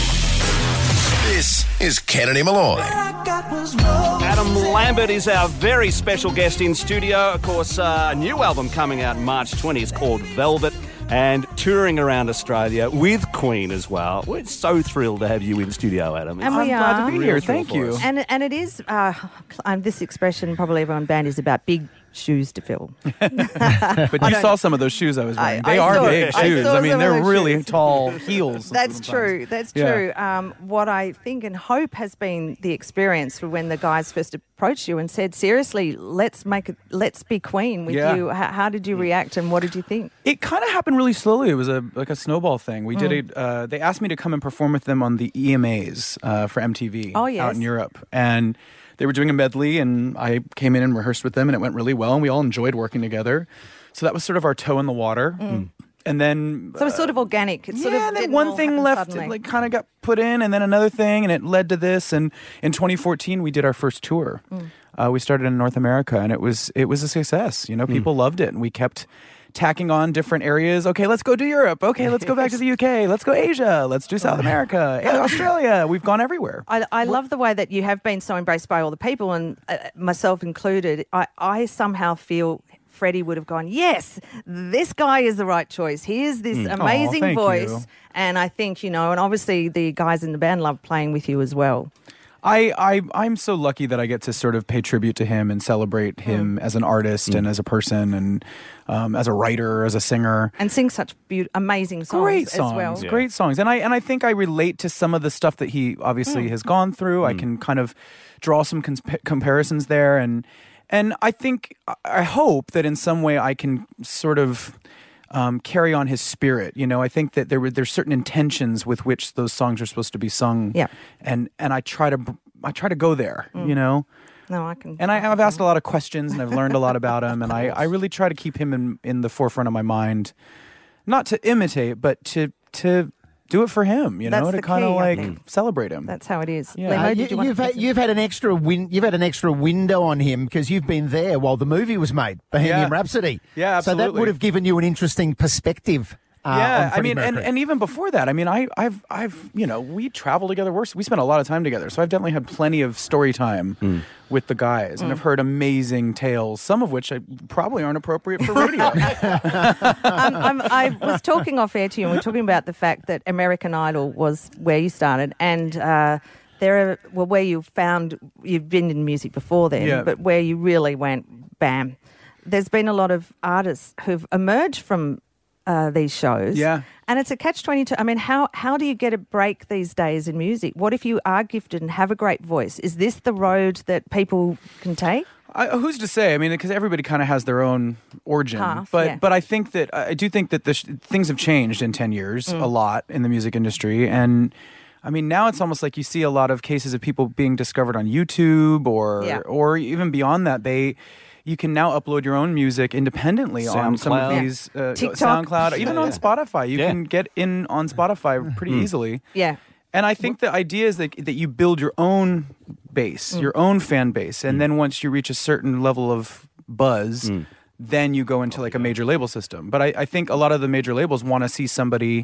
This is Kennedy Malloy. Adam Lambert is our very special guest in studio. Of course, a new album coming out March 20. It's called Velvet, and touring around Australia with Queen as well. We're so thrilled to have you in studio, Adam. And we glad to are. be Real here. thrill Thank for you. us. And it is, this expression probably everyone band is about big shoes to fill. But you saw some of those shoes I was wearing. They are big shoes. saw I mean, some of they're those really shoes. tall heels. That's true. That's Yeah. true. What I think and hope has been the experience for when the guys first approached you and said, "Seriously, let's be Queen with Yeah. you." How did you react, and what did you think? It kind of happened really slowly. It was like a snowball thing. We did it. They asked me to come and perform with them on the EMAs for MTV Oh, yes. out in Europe, and they were doing a medley, and I came in and rehearsed with them, and it went really well, and we all enjoyed working together. So that was sort of our toe in the water. And then So it's sort of organic. It's sort of then didn't one all thing happen left, suddenly. it like kind of got put in, and then another thing, and it led to this. And in 2014, we did our first tour. We started in North America, and it was a success. You know, people loved it, and we kept tacking on different areas. Okay, let's go to Europe. Okay, let's go back to the UK. Let's go Asia. Let's do South America, Australia. We've gone everywhere. I love the way that you have been so embraced by all the people, and myself included. I somehow feel Freddie would have gone, yes, this guy is the right choice. He is this amazing thank voice. you. And I think, and obviously the guys in the band love playing with you as well. I'm so lucky that I get to sort of pay tribute to him and celebrate him as an artist and as a person and as a writer, as a singer. And sing such amazing songs, Great songs, as well. Yeah. Great songs. And I think I relate to some of the stuff that he obviously has gone through. I can kind of draw some comparisons there. And I hope that in some way I can sort of carry on his spirit. You know, I think that there's certain intentions with which those songs are supposed to be sung. Yeah. And I try to go there, you know. No, I can. And I've asked a lot of questions and I've learned a lot about him, and I really try to keep him in the forefront of my mind, not to imitate, but to do it for him, you know, That's to the kind of key, I like think. celebrate him. That's how it is. Yeah. Lemo, You've had an extra window on him because you've been there while the movie was made, Bohemian Rhapsody. Yeah, absolutely. So that would have given you an interesting perspective. Yeah, on I Freddie mean, Mercury. and even before that, I mean, I've you know, we travel together. We spent a lot of time together, so I've definitely had plenty of story time with the guys, and I've heard amazing tales, some of which probably aren't appropriate for radio. I was talking off air to you, and we were talking about the fact that American Idol was where you started, and where you've been in music before then, but where you really went bam. There's been a lot of artists who've emerged from these shows. Yeah. And it's a catch-22. I mean, how do you get a break these days in music? What if you are gifted and have a great voice? Is this the road that people can take? Who's to say? I mean, because everybody kind of has their own origin. But I think that I do think that things have changed in 10 years a lot in the music industry. And I mean, now it's almost like you see a lot of cases of people being discovered on YouTube or even beyond that. You can now upload your own music independently on some of these SoundCloud, even on Spotify. You can get in on Spotify pretty easily. Yeah. And I think the idea is that you build your own base, your own fan base, and then once you reach a certain level of buzz, then you go into like a major label system. But I think a lot of the major labels want to see somebody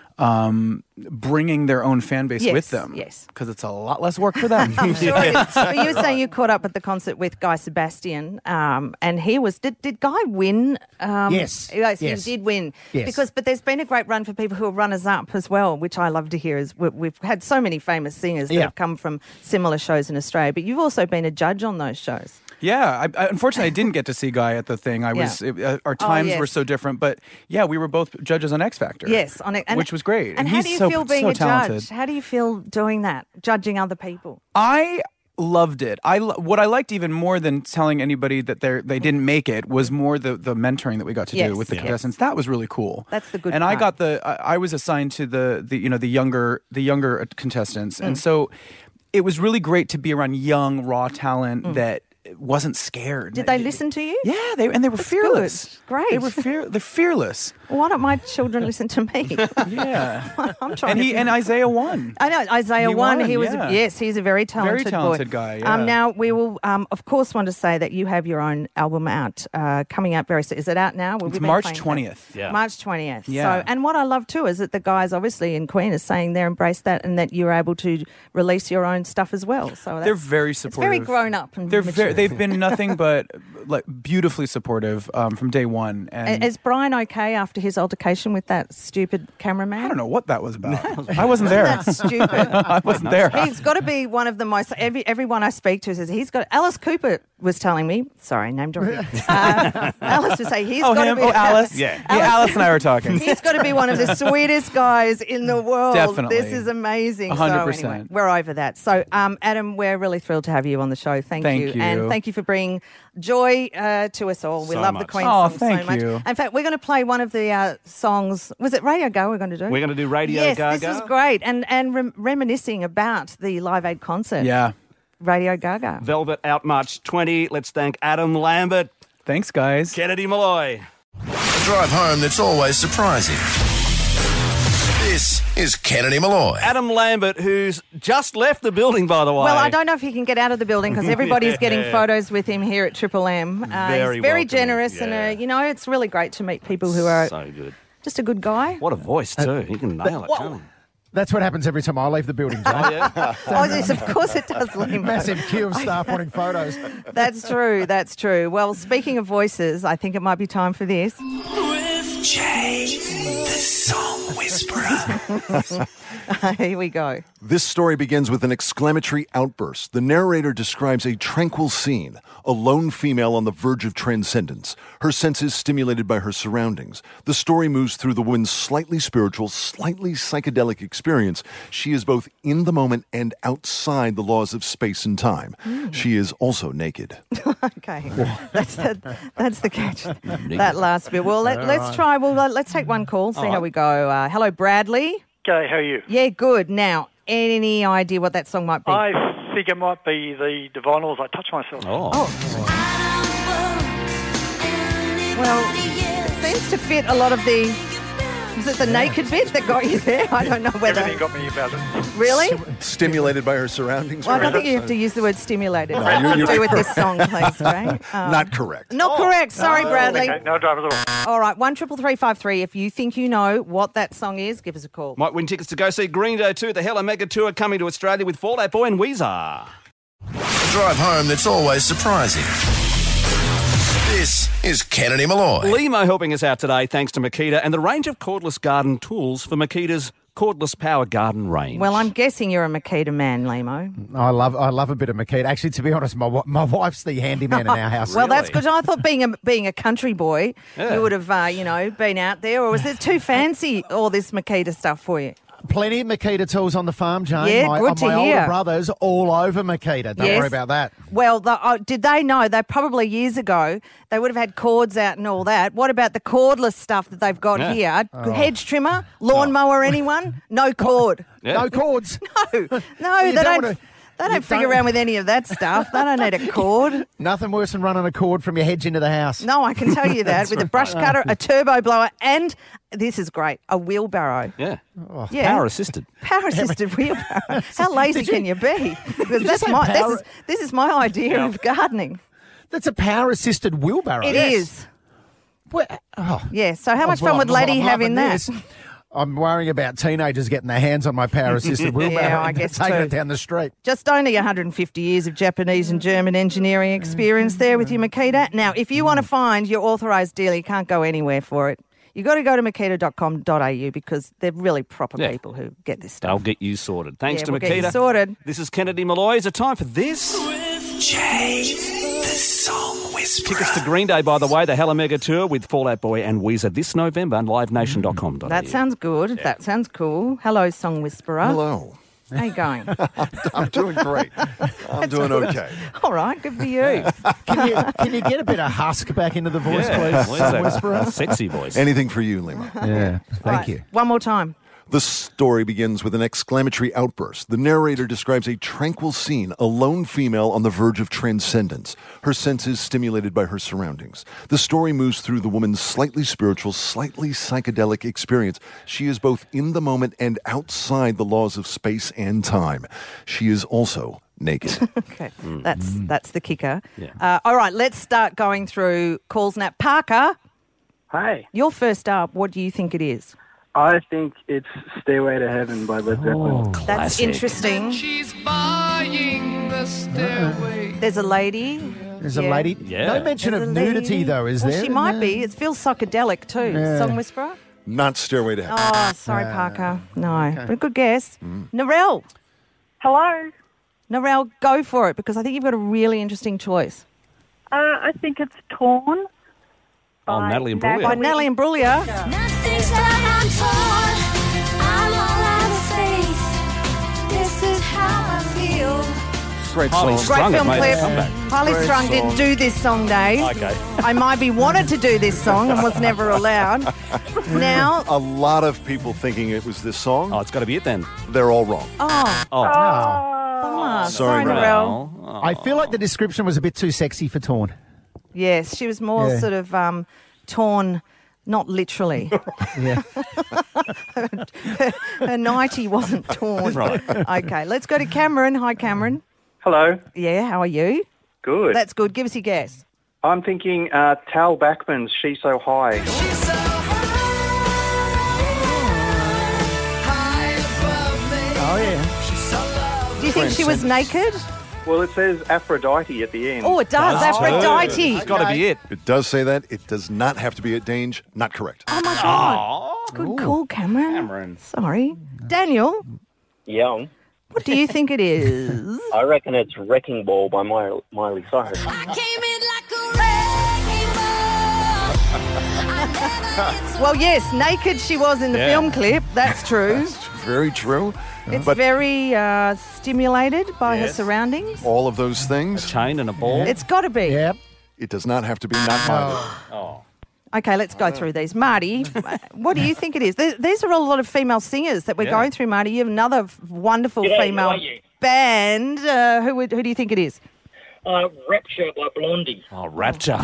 bringing their own fan base with them. Yes. Because it's a lot less work for them. I'm sure it is. But you were saying you caught up at the concert with Guy Sebastian, and he was. Did Guy win? Yes. Yes, he did win. Yes. But there's been a great run for people who are runners-up as well, which I love to hear. We've had so many famous singers that have come from similar shows in Australia, but you've also been a judge on those shows. Yeah, unfortunately, I didn't get to see Guy at the thing. Our times were so different, but yeah, we were both judges on X Factor. Yes, which was great. And how do you feel being a talented. judge? How do you feel doing that, judging other people? I loved it. What I liked even more than telling anybody that they didn't make it was more the mentoring that we got to do with the contestants. That was really cool. That's the good and part. I was assigned to the younger contestants, and so it was really great to be around young raw talent that wasn't scared. Did they listen to you? Yeah, they were fearless. Good. Great. They're fearless. Why don't my children listen to me? Yeah. I'm trying and Isaiah won. I know Isaiah won. He was yeah. He's a very talented guy. Yeah. Now we will of course want to say that you have your own album out coming out very soon. Is it out now? It's March 20th. Yeah. March 20th. Yeah. So, and what I love too is that the guys obviously in Queen are saying they embrace that and that you're able to release your own stuff as well. So they're very supportive. It's very grown up and they've been nothing but like beautifully supportive from day one. And is Brian okay after his altercation with that stupid cameraman? I don't know what that was about. I wasn't there. That's stupid. I wasn't there. He's got to be one of the most. Everyone I speak to says he's got. Alice Cooper was telling me. Sorry, name dropping. Alice would say he's got to be. Oh, Alice. Yeah. Alice and I were talking. He's got to be one of the sweetest guys in the world. Definitely. This is amazing. 100%. So anyway, we're over that. So Adam, we're really thrilled to have you on the show. Thank you. And thank you for bringing joy to us all. We love the Queen song so much. You. In fact, we're going to play one of the songs. Was it Radio Go we're going to do? We're going to do Radio Gaga. Yes, this is great. And reminiscing about the Live Aid concert. Yeah. Radio Gaga. Velvet out March 20. Let's thank Adam Lambert. Thanks, guys. Kennedy Malloy. A drive home that's always surprising. This is Kennedy Malloy. Adam Lambert, who's just left the building, by the way. Well, I don't know if he can get out of the building because everybody's getting photos with him here at Triple M. He's very generous and, it's really great to meet people who are so good. Just a good guy. What a voice, too. He can nail it, can't he? That's what happens every time I leave the building, John. Oh, yeah? Yes, of course it does, Liam. Massive queue of staff wanting photos. That's true. Well, speaking of voices, I think it might be time for this. With Jay, Song Whisperer. Here we go. This story begins with an exclamatory outburst. The narrator describes a tranquil scene, a lone female on the verge of transcendence, her senses stimulated by her surroundings. The story moves through the woman's slightly spiritual, slightly psychedelic experience. She is both in the moment and outside the laws of space and time. She is also naked. Okay, that's the catch. That last bit. Well, let's try. Well, let's take one call. See how we go. Hello, Bradley. Okay, how are you? Yeah, good. Now, any idea what that song might be? I think it might be the Divinals, I Touch Myself. Well, it seems to fit a lot of the... Was it the naked bit that got you there? I don't know whether... Everything got me about it. Really? Stimulated by her surroundings. Well, I don't think you have to use the word stimulated. No, What you- to do with this song, please, Ray? Not correct. Not correct. Sorry, Bradley. Okay, no dramas at all. All right, 13353. If you think you know what that song is, give us a call. Might win tickets to go see Green Day 2, the Hella Mega Tour coming to Australia with Fall Out Boy and Weezer. A drive home that's always surprising. This is Kennedy Malloy. Limo helping us out today thanks to Makita and the range of cordless garden tools for Makita's cordless power garden range. Well, I'm guessing you're a Makita man, Limo. I love a bit of Makita. Actually, to be honest, my wife's the handyman in our house. Well, that's good. I thought being a country boy, you would have, been out there. Or was it too fancy, all this Makita stuff for you? Plenty of Makita tools on the farm, Jane. Yeah, good to my hear. older brother's all over Makita. Don't Yes. worry about that. Well, did they know? They probably years ago, they would have had cords out and all that. What about the cordless stuff that they've got here? Oh. Hedge trimmer, lawnmower, anyone? No cord. No cords. No, You they don't. wanna- They you don't figure around with any of that stuff. They don't need a cord. Nothing worse than running a cord from your hedge into the house. No, I can tell you that. That's With a brush right. cutter, a turbo blower, and this is great, a wheelbarrow. Yeah. Yeah. Power assisted. Power assisted wheelbarrow. How lazy can you be? Because you that's say my power- this is my idea of gardening. That's a power-assisted wheelbarrow. It is. Oh. Yeah. So how much Well, fun would I'm Lady have loving in that? this. I'm worrying about teenagers getting their hands on my power-assisted wheelbarrow Yeah, I and guess taking too. it down the street. Just only 150 years of Japanese and German engineering experience there with your Makita. Now, if you want to find your authorised dealer, you can't go anywhere for it. You've got to go to makita.com.au because they're really proper people who get this stuff. They'll get you sorted. Thanks Yeah, to we'll Makita. get you sorted. This is Kennedy Malloy. Is it time for this? Jay, the Song Whisperer. Tickets to Green Day, by the way, the Hella Mega Tour with Fall Out Boy and Weezer this November and livenation.com.au. That sounds good. That sounds cool. Hello, Song Whisperer. Hello. How you going? I'm doing great. I'm doing okay. All right, good for you. Can you get a bit of husk back into the voice, please? Where's that Whisperer? sexy voice? Anything for you, Lima. Yeah, thank Right, you. One more time. The story begins with an exclamatory outburst. The narrator describes a tranquil scene, a lone female on the verge of transcendence, her senses stimulated by her surroundings. The story moves through the woman's slightly spiritual, slightly psychedelic experience. She is both in the moment and outside the laws of space and time. She is also naked. Okay, that's the kicker. Yeah. All right, let's start going through calls now. Parker, Hey, you're first up. What do you think it is? I think it's Stairway to Heaven by Led Zeppelin. That's Classic. interesting. She's buying the stairway. There's a lady. There's a lady. Yeah. No mention There's of a nudity, lady. though, is Well, there? she might No. be. It feels psychedelic too. Yeah. Song Whisperer? Not Stairway to Heaven. Oh, sorry, Parker. No, but a good guess. Narelle. Hello. Narelle, go for it because I think you've got a really interesting choice. I think it's Torn. Oh, Natalie and By Imbruglia. Natalie Imbruglia. Nothing's that I'm torn. I'm all out of faith. This is how I feel. Great Highly song. strung, Great it film made clip. a comeback. Highly Great Strung song. didn't do this song, Dave. Okay. I might be wanted to do this song and was never allowed. Now, A lot of people thinking it was this song. Oh, it's got to be it then. They're all wrong. oh, Oh. sorry, Narelle. Oh. I feel like the description was a bit too sexy for Torn. Yes, she was more Yeah. sort of torn, not literally. Yeah. Her nightie wasn't torn. Right. Okay, let's go to Cameron. Hi, Cameron. Hello. Yeah, how are you? Good. That's good. Give us your guess. I'm thinking Tal Bachman's She's So High. Oh, yeah. Do you think she was naked? Well, it says Aphrodite at the end. Oh, it does. That's Aphrodite. It's got to be it. It does say that. It does not have to be at Dange. Not correct. Oh, my God. Good call, Cameron. Cameron. Sorry. Daniel, Yeah, what do you think it is? I reckon it's Wrecking Ball by Miley Cyrus. Well, yes, naked she was in the Yeah. film clip. That's true. Very true. It's But very stimulated by her Yes. surroundings. all of those things. A chain and a ball. It's got to be. Yep. It does not have to be not Miley. Oh. Okay, let's go through these. Marty, what do you think it is? These are a lot of female singers that we're Yeah. going through, Marty. You have another wonderful G'day, female how are you? band. Who do you think it is? Rapture by Blondie. Oh, Rapture.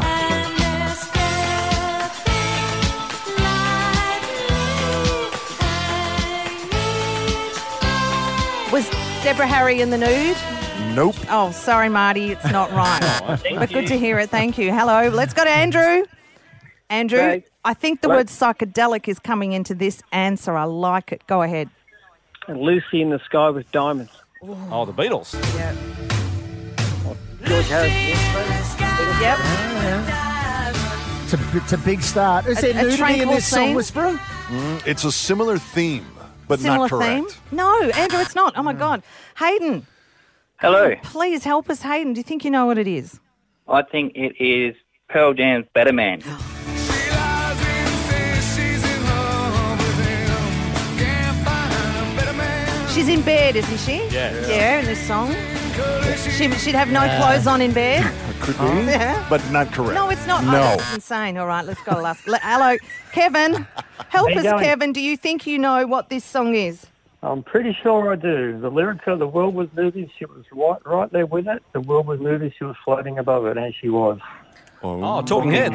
Was Deborah Harry in the nude? Nope. Oh, sorry, Marty, it's not right. Thank But good you. to hear it. Thank you. Hello. Let's go to Andrew. Andrew, Hey. I think the What? word psychedelic is coming into this answer. I like it. Go ahead. And Lucy in the Sky with Diamonds. Oh, the Beatles. Yeah. George Harrison. Yep. It's a big start. Is there A nudity in tranquil this song, scene. Whisperer? It's a similar theme, but Similar not correct. theme? No, Andrew, it's not. Oh, my God. Hayden. Hello. Please help us, Hayden. Do you think you know what it is? I think it is Pearl Jam's Better Man. She's in bed, isn't she? Yeah. Yeah, in this song. She'd have no clothes on in bed. Could be, Yeah. but not correct. No, it's not. No. Oh, that's insane. All right, let's go last. Hello, Kevin. Help How you us, going? Kevin. Do you think you know what this song is? I'm pretty sure I do. The lyrics are the world was moving, she was right there with it. The world was moving, she was floating above it, and she was. Oh, Talking Heads.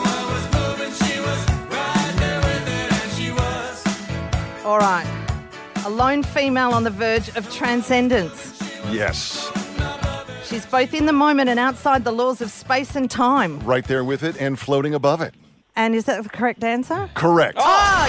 All right. A lone female on the verge of transcendence. Yes. She's both in the moment and outside the laws of space and time. Right there with it and floating above it. And is that the correct answer? Correct. Oh,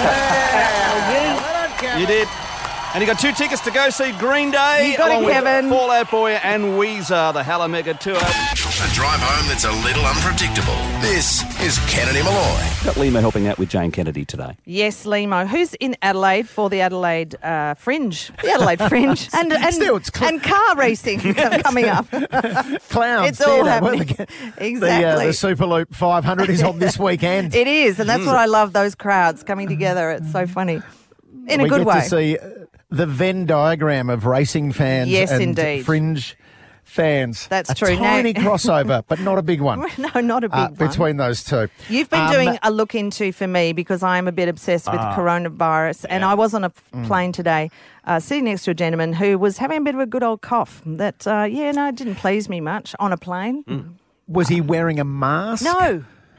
yes. You did. And you got 2 tickets to go see Green Day. You got it, along with Kevin. Fall Out Boy and Weezer, the Hella Mega Tour. A drive home that's a little unpredictable. This is Kennedy Malloy. Got Lima helping out with Jane Kennedy today. Yes, Limo. Who's in Adelaide for the Adelaide Fringe? The Adelaide Fringe. And car racing coming up. Clowns. It's all theatre. happening. The Exactly. Superloop 500 is on this weekend. It is, and that's what I love, those crowds coming together. It's so funny. In a we good get way. to see the Venn diagram of racing fans Yes, and indeed. Fringe fans. That's a true. Tiny Now- crossover, but not a big one. No, not a big one. Between those two. You've been doing a look into for me because I am a bit obsessed with coronavirus. And I was on a plane today sitting next to a gentleman who was having a bit of a good old cough that, it didn't please me much on a plane. Was he wearing a mask? No.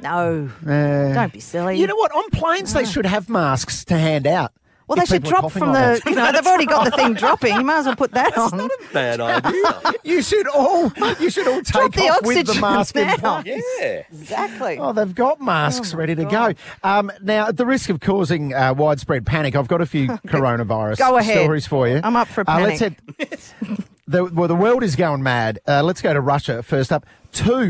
Don't be silly. You know what? On planes, they should have masks to hand out. Well, they if should people are drop coughing from like the, that. they've already got the thing dropping. You might as well put that on. Bad idea. You should all take the off with the oxygen mask in now. place. Yeah. Exactly. Oh, they've got masks ready to go. Now, at the risk of causing widespread panic, I've got a few coronavirus Go ahead. stories for you. I'm up for a panic. Let's head. The world is going mad. Let's go to Russia first up. Two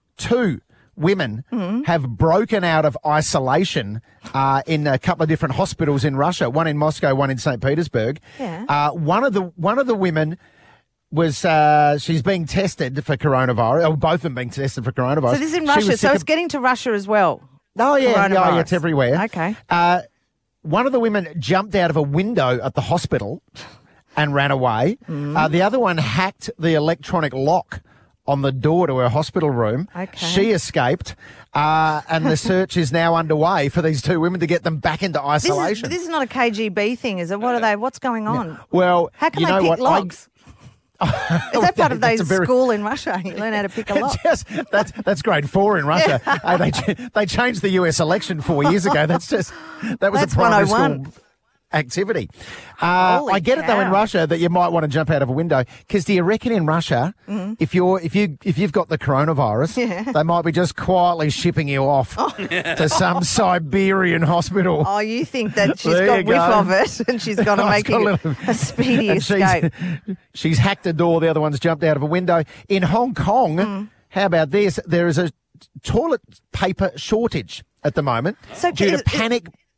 women have broken out of isolation in a couple of different hospitals in Russia. One in Moscow, one in St. Petersburg. Yeah. One of the women was she's being tested for coronavirus. Oh, both of them being tested for coronavirus. So this is in She Russia. was So sick it's getting to Russia as well. Oh, yeah. Coronavirus. It's everywhere. Okay. One of the women jumped out of a window at the hospital and ran away. The other one hacked the electronic lock on the door to her hospital room. Okay. She escaped, and the search is now underway for these two women to get them back into isolation. This is not a KGB thing, is it? What are they? What's going on? Well, How can you they know pick what? locks? Is that part of That's their a very- school in Russia? You learn how to pick a lock. That's grade 4 in Russia. They changed the US election 4 years ago. That was That's a primary 101. school activity. Holy I get it though in cow. Russia that you might want to jump out of a window because do you reckon in Russia if you've got the coronavirus they might be just quietly shipping you off to some Siberian hospital. Oh, you think that she's There got you whiff go. of it and she's going to Oh, make it's got a speedy and escape. She's hacked a door. The other one's jumped out of a window. In Hong Kong, how about this? There is a toilet paper shortage at the moment So due to is- panic.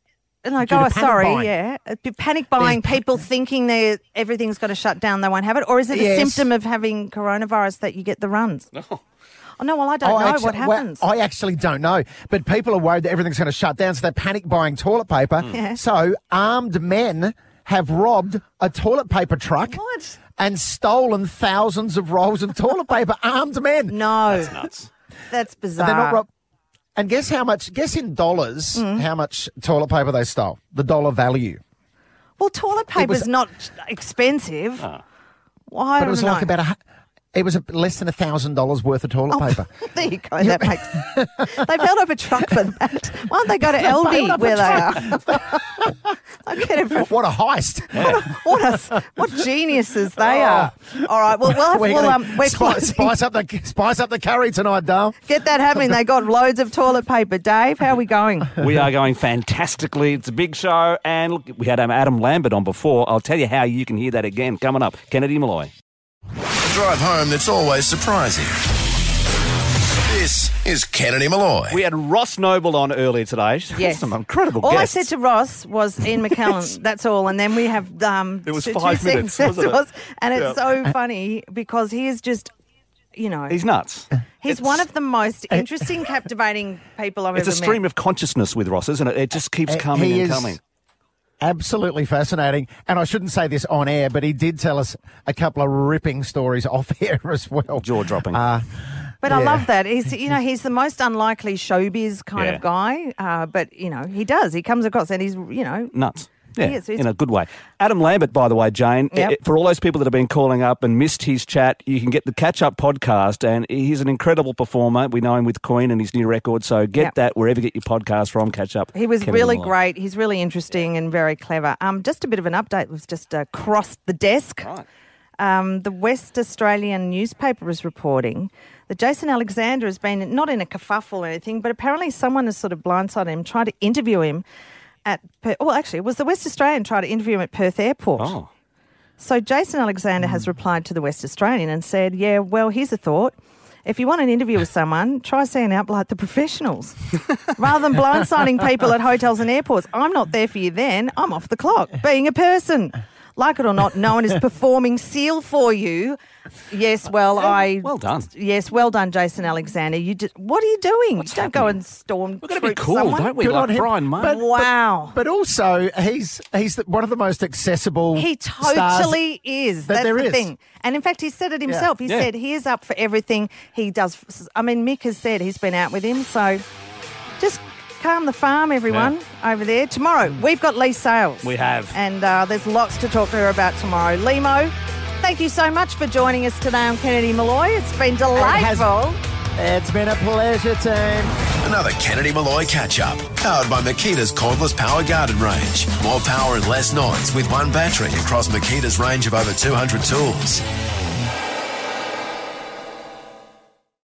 like, Due to oh, panic sorry, buying. yeah. Panic buying, people thinking everything's got to shut down, they won't have it? Or is it a Yes. symptom of having coronavirus that you get the runs? Oh, no, well, I don't know what happens. Well, I actually don't know. But people are worried that everything's going to shut down, so they're panic buying toilet paper. Yeah. So armed men have robbed a toilet paper truck and stolen thousands of rolls of toilet paper. Armed men. No. That's nuts. That's bizarre. They're not robbed. And guess how much, guess in dollars, how much toilet paper they stole? The dollar value. Well, toilet paper's was- not expensive. Oh. Well, I But it don't was know. like it was less than $1,000 worth of toilet paper. There you go. That makes. They've held up a truck for that. Why don't they go to Aldi where they are? I get it. What a heist! What geniuses they are! All right. Well, we're closing. Spice up the curry tonight, Dale. Get that happening. They got loads of toilet paper. Dave, how are we going? We are going fantastically. It's a big show. And look, we had Adam Lambert on before. I'll tell you how you can hear that again. Coming up, Kennedy Malloy. A drive home that's always surprising. This is Kennedy Malloy. We had Ross Noble on earlier today. Yes. Some incredible All guests. I said to Ross was Ian McKellen, that's all. And then we have It was two 5 minutes, segments. wasn't it? And it's Yeah. so funny because he is just, you know. He's nuts. He's one of the most interesting, captivating people I've It's ever a stream met. of consciousness with Ross, isn't it? It just keeps He coming and is coming. Absolutely fascinating. And I shouldn't say this on air, but he did tell us a couple of ripping stories off air as well. Jaw-dropping. But I love that. He's the most unlikely showbiz kind of guy. But, he does. He comes across and he's, Nuts. Yeah, He is. He's- in a good way. Adam Lambert, by the way, Jane, Yep. for all those people that have been calling up and missed his chat, you can get the Catch Up podcast, and he's an incredible performer. We know him with Queen and his new record, so get that wherever you get your podcast from, Catch Up. He was Kennedy really Malloy. great. He's really interesting and very clever. Just a bit of an update was just across the desk. Right. The West Australian newspaper is reporting that Jason Alexander has been, not in a kerfuffle or anything, but apparently someone has sort of blindsided him, tried to interview him it was the West Australian tried to interview him at Perth Airport. Oh. So Jason Alexander has replied to the West Australian and said, yeah, well, here's a thought. If you want an interview with someone, try seeing out like the professionals. Rather than blindsiding people at hotels and airports. I'm not there for you then. I'm off the clock, being a person. Like it or not, no one is performing SEAL for you. Yes, well, Well done. Yes, well done, Jason Alexander. What are you doing? What's Don't go and storm. We've got to be cool, don't we? Good on Like him. Brian May. Wow. But also, he's one of the most accessible He stars totally is. that That's there the is. thing. And in fact, he said it himself. He Yeah. said he is up for everything. He does. I mean, Mick has said he's been out with him. So just calm the farm, everyone, over there. Tomorrow, we've got Lee Sales. We have. And there's lots to talk to her about tomorrow. Limo, thank you so much for joining us today on Kennedy Malloy. It's been delightful. It's been a pleasure, team. Another Kennedy Malloy catch-up, powered by Makita's cordless power garden range. More power and less noise with one battery across Makita's range of over 200 tools.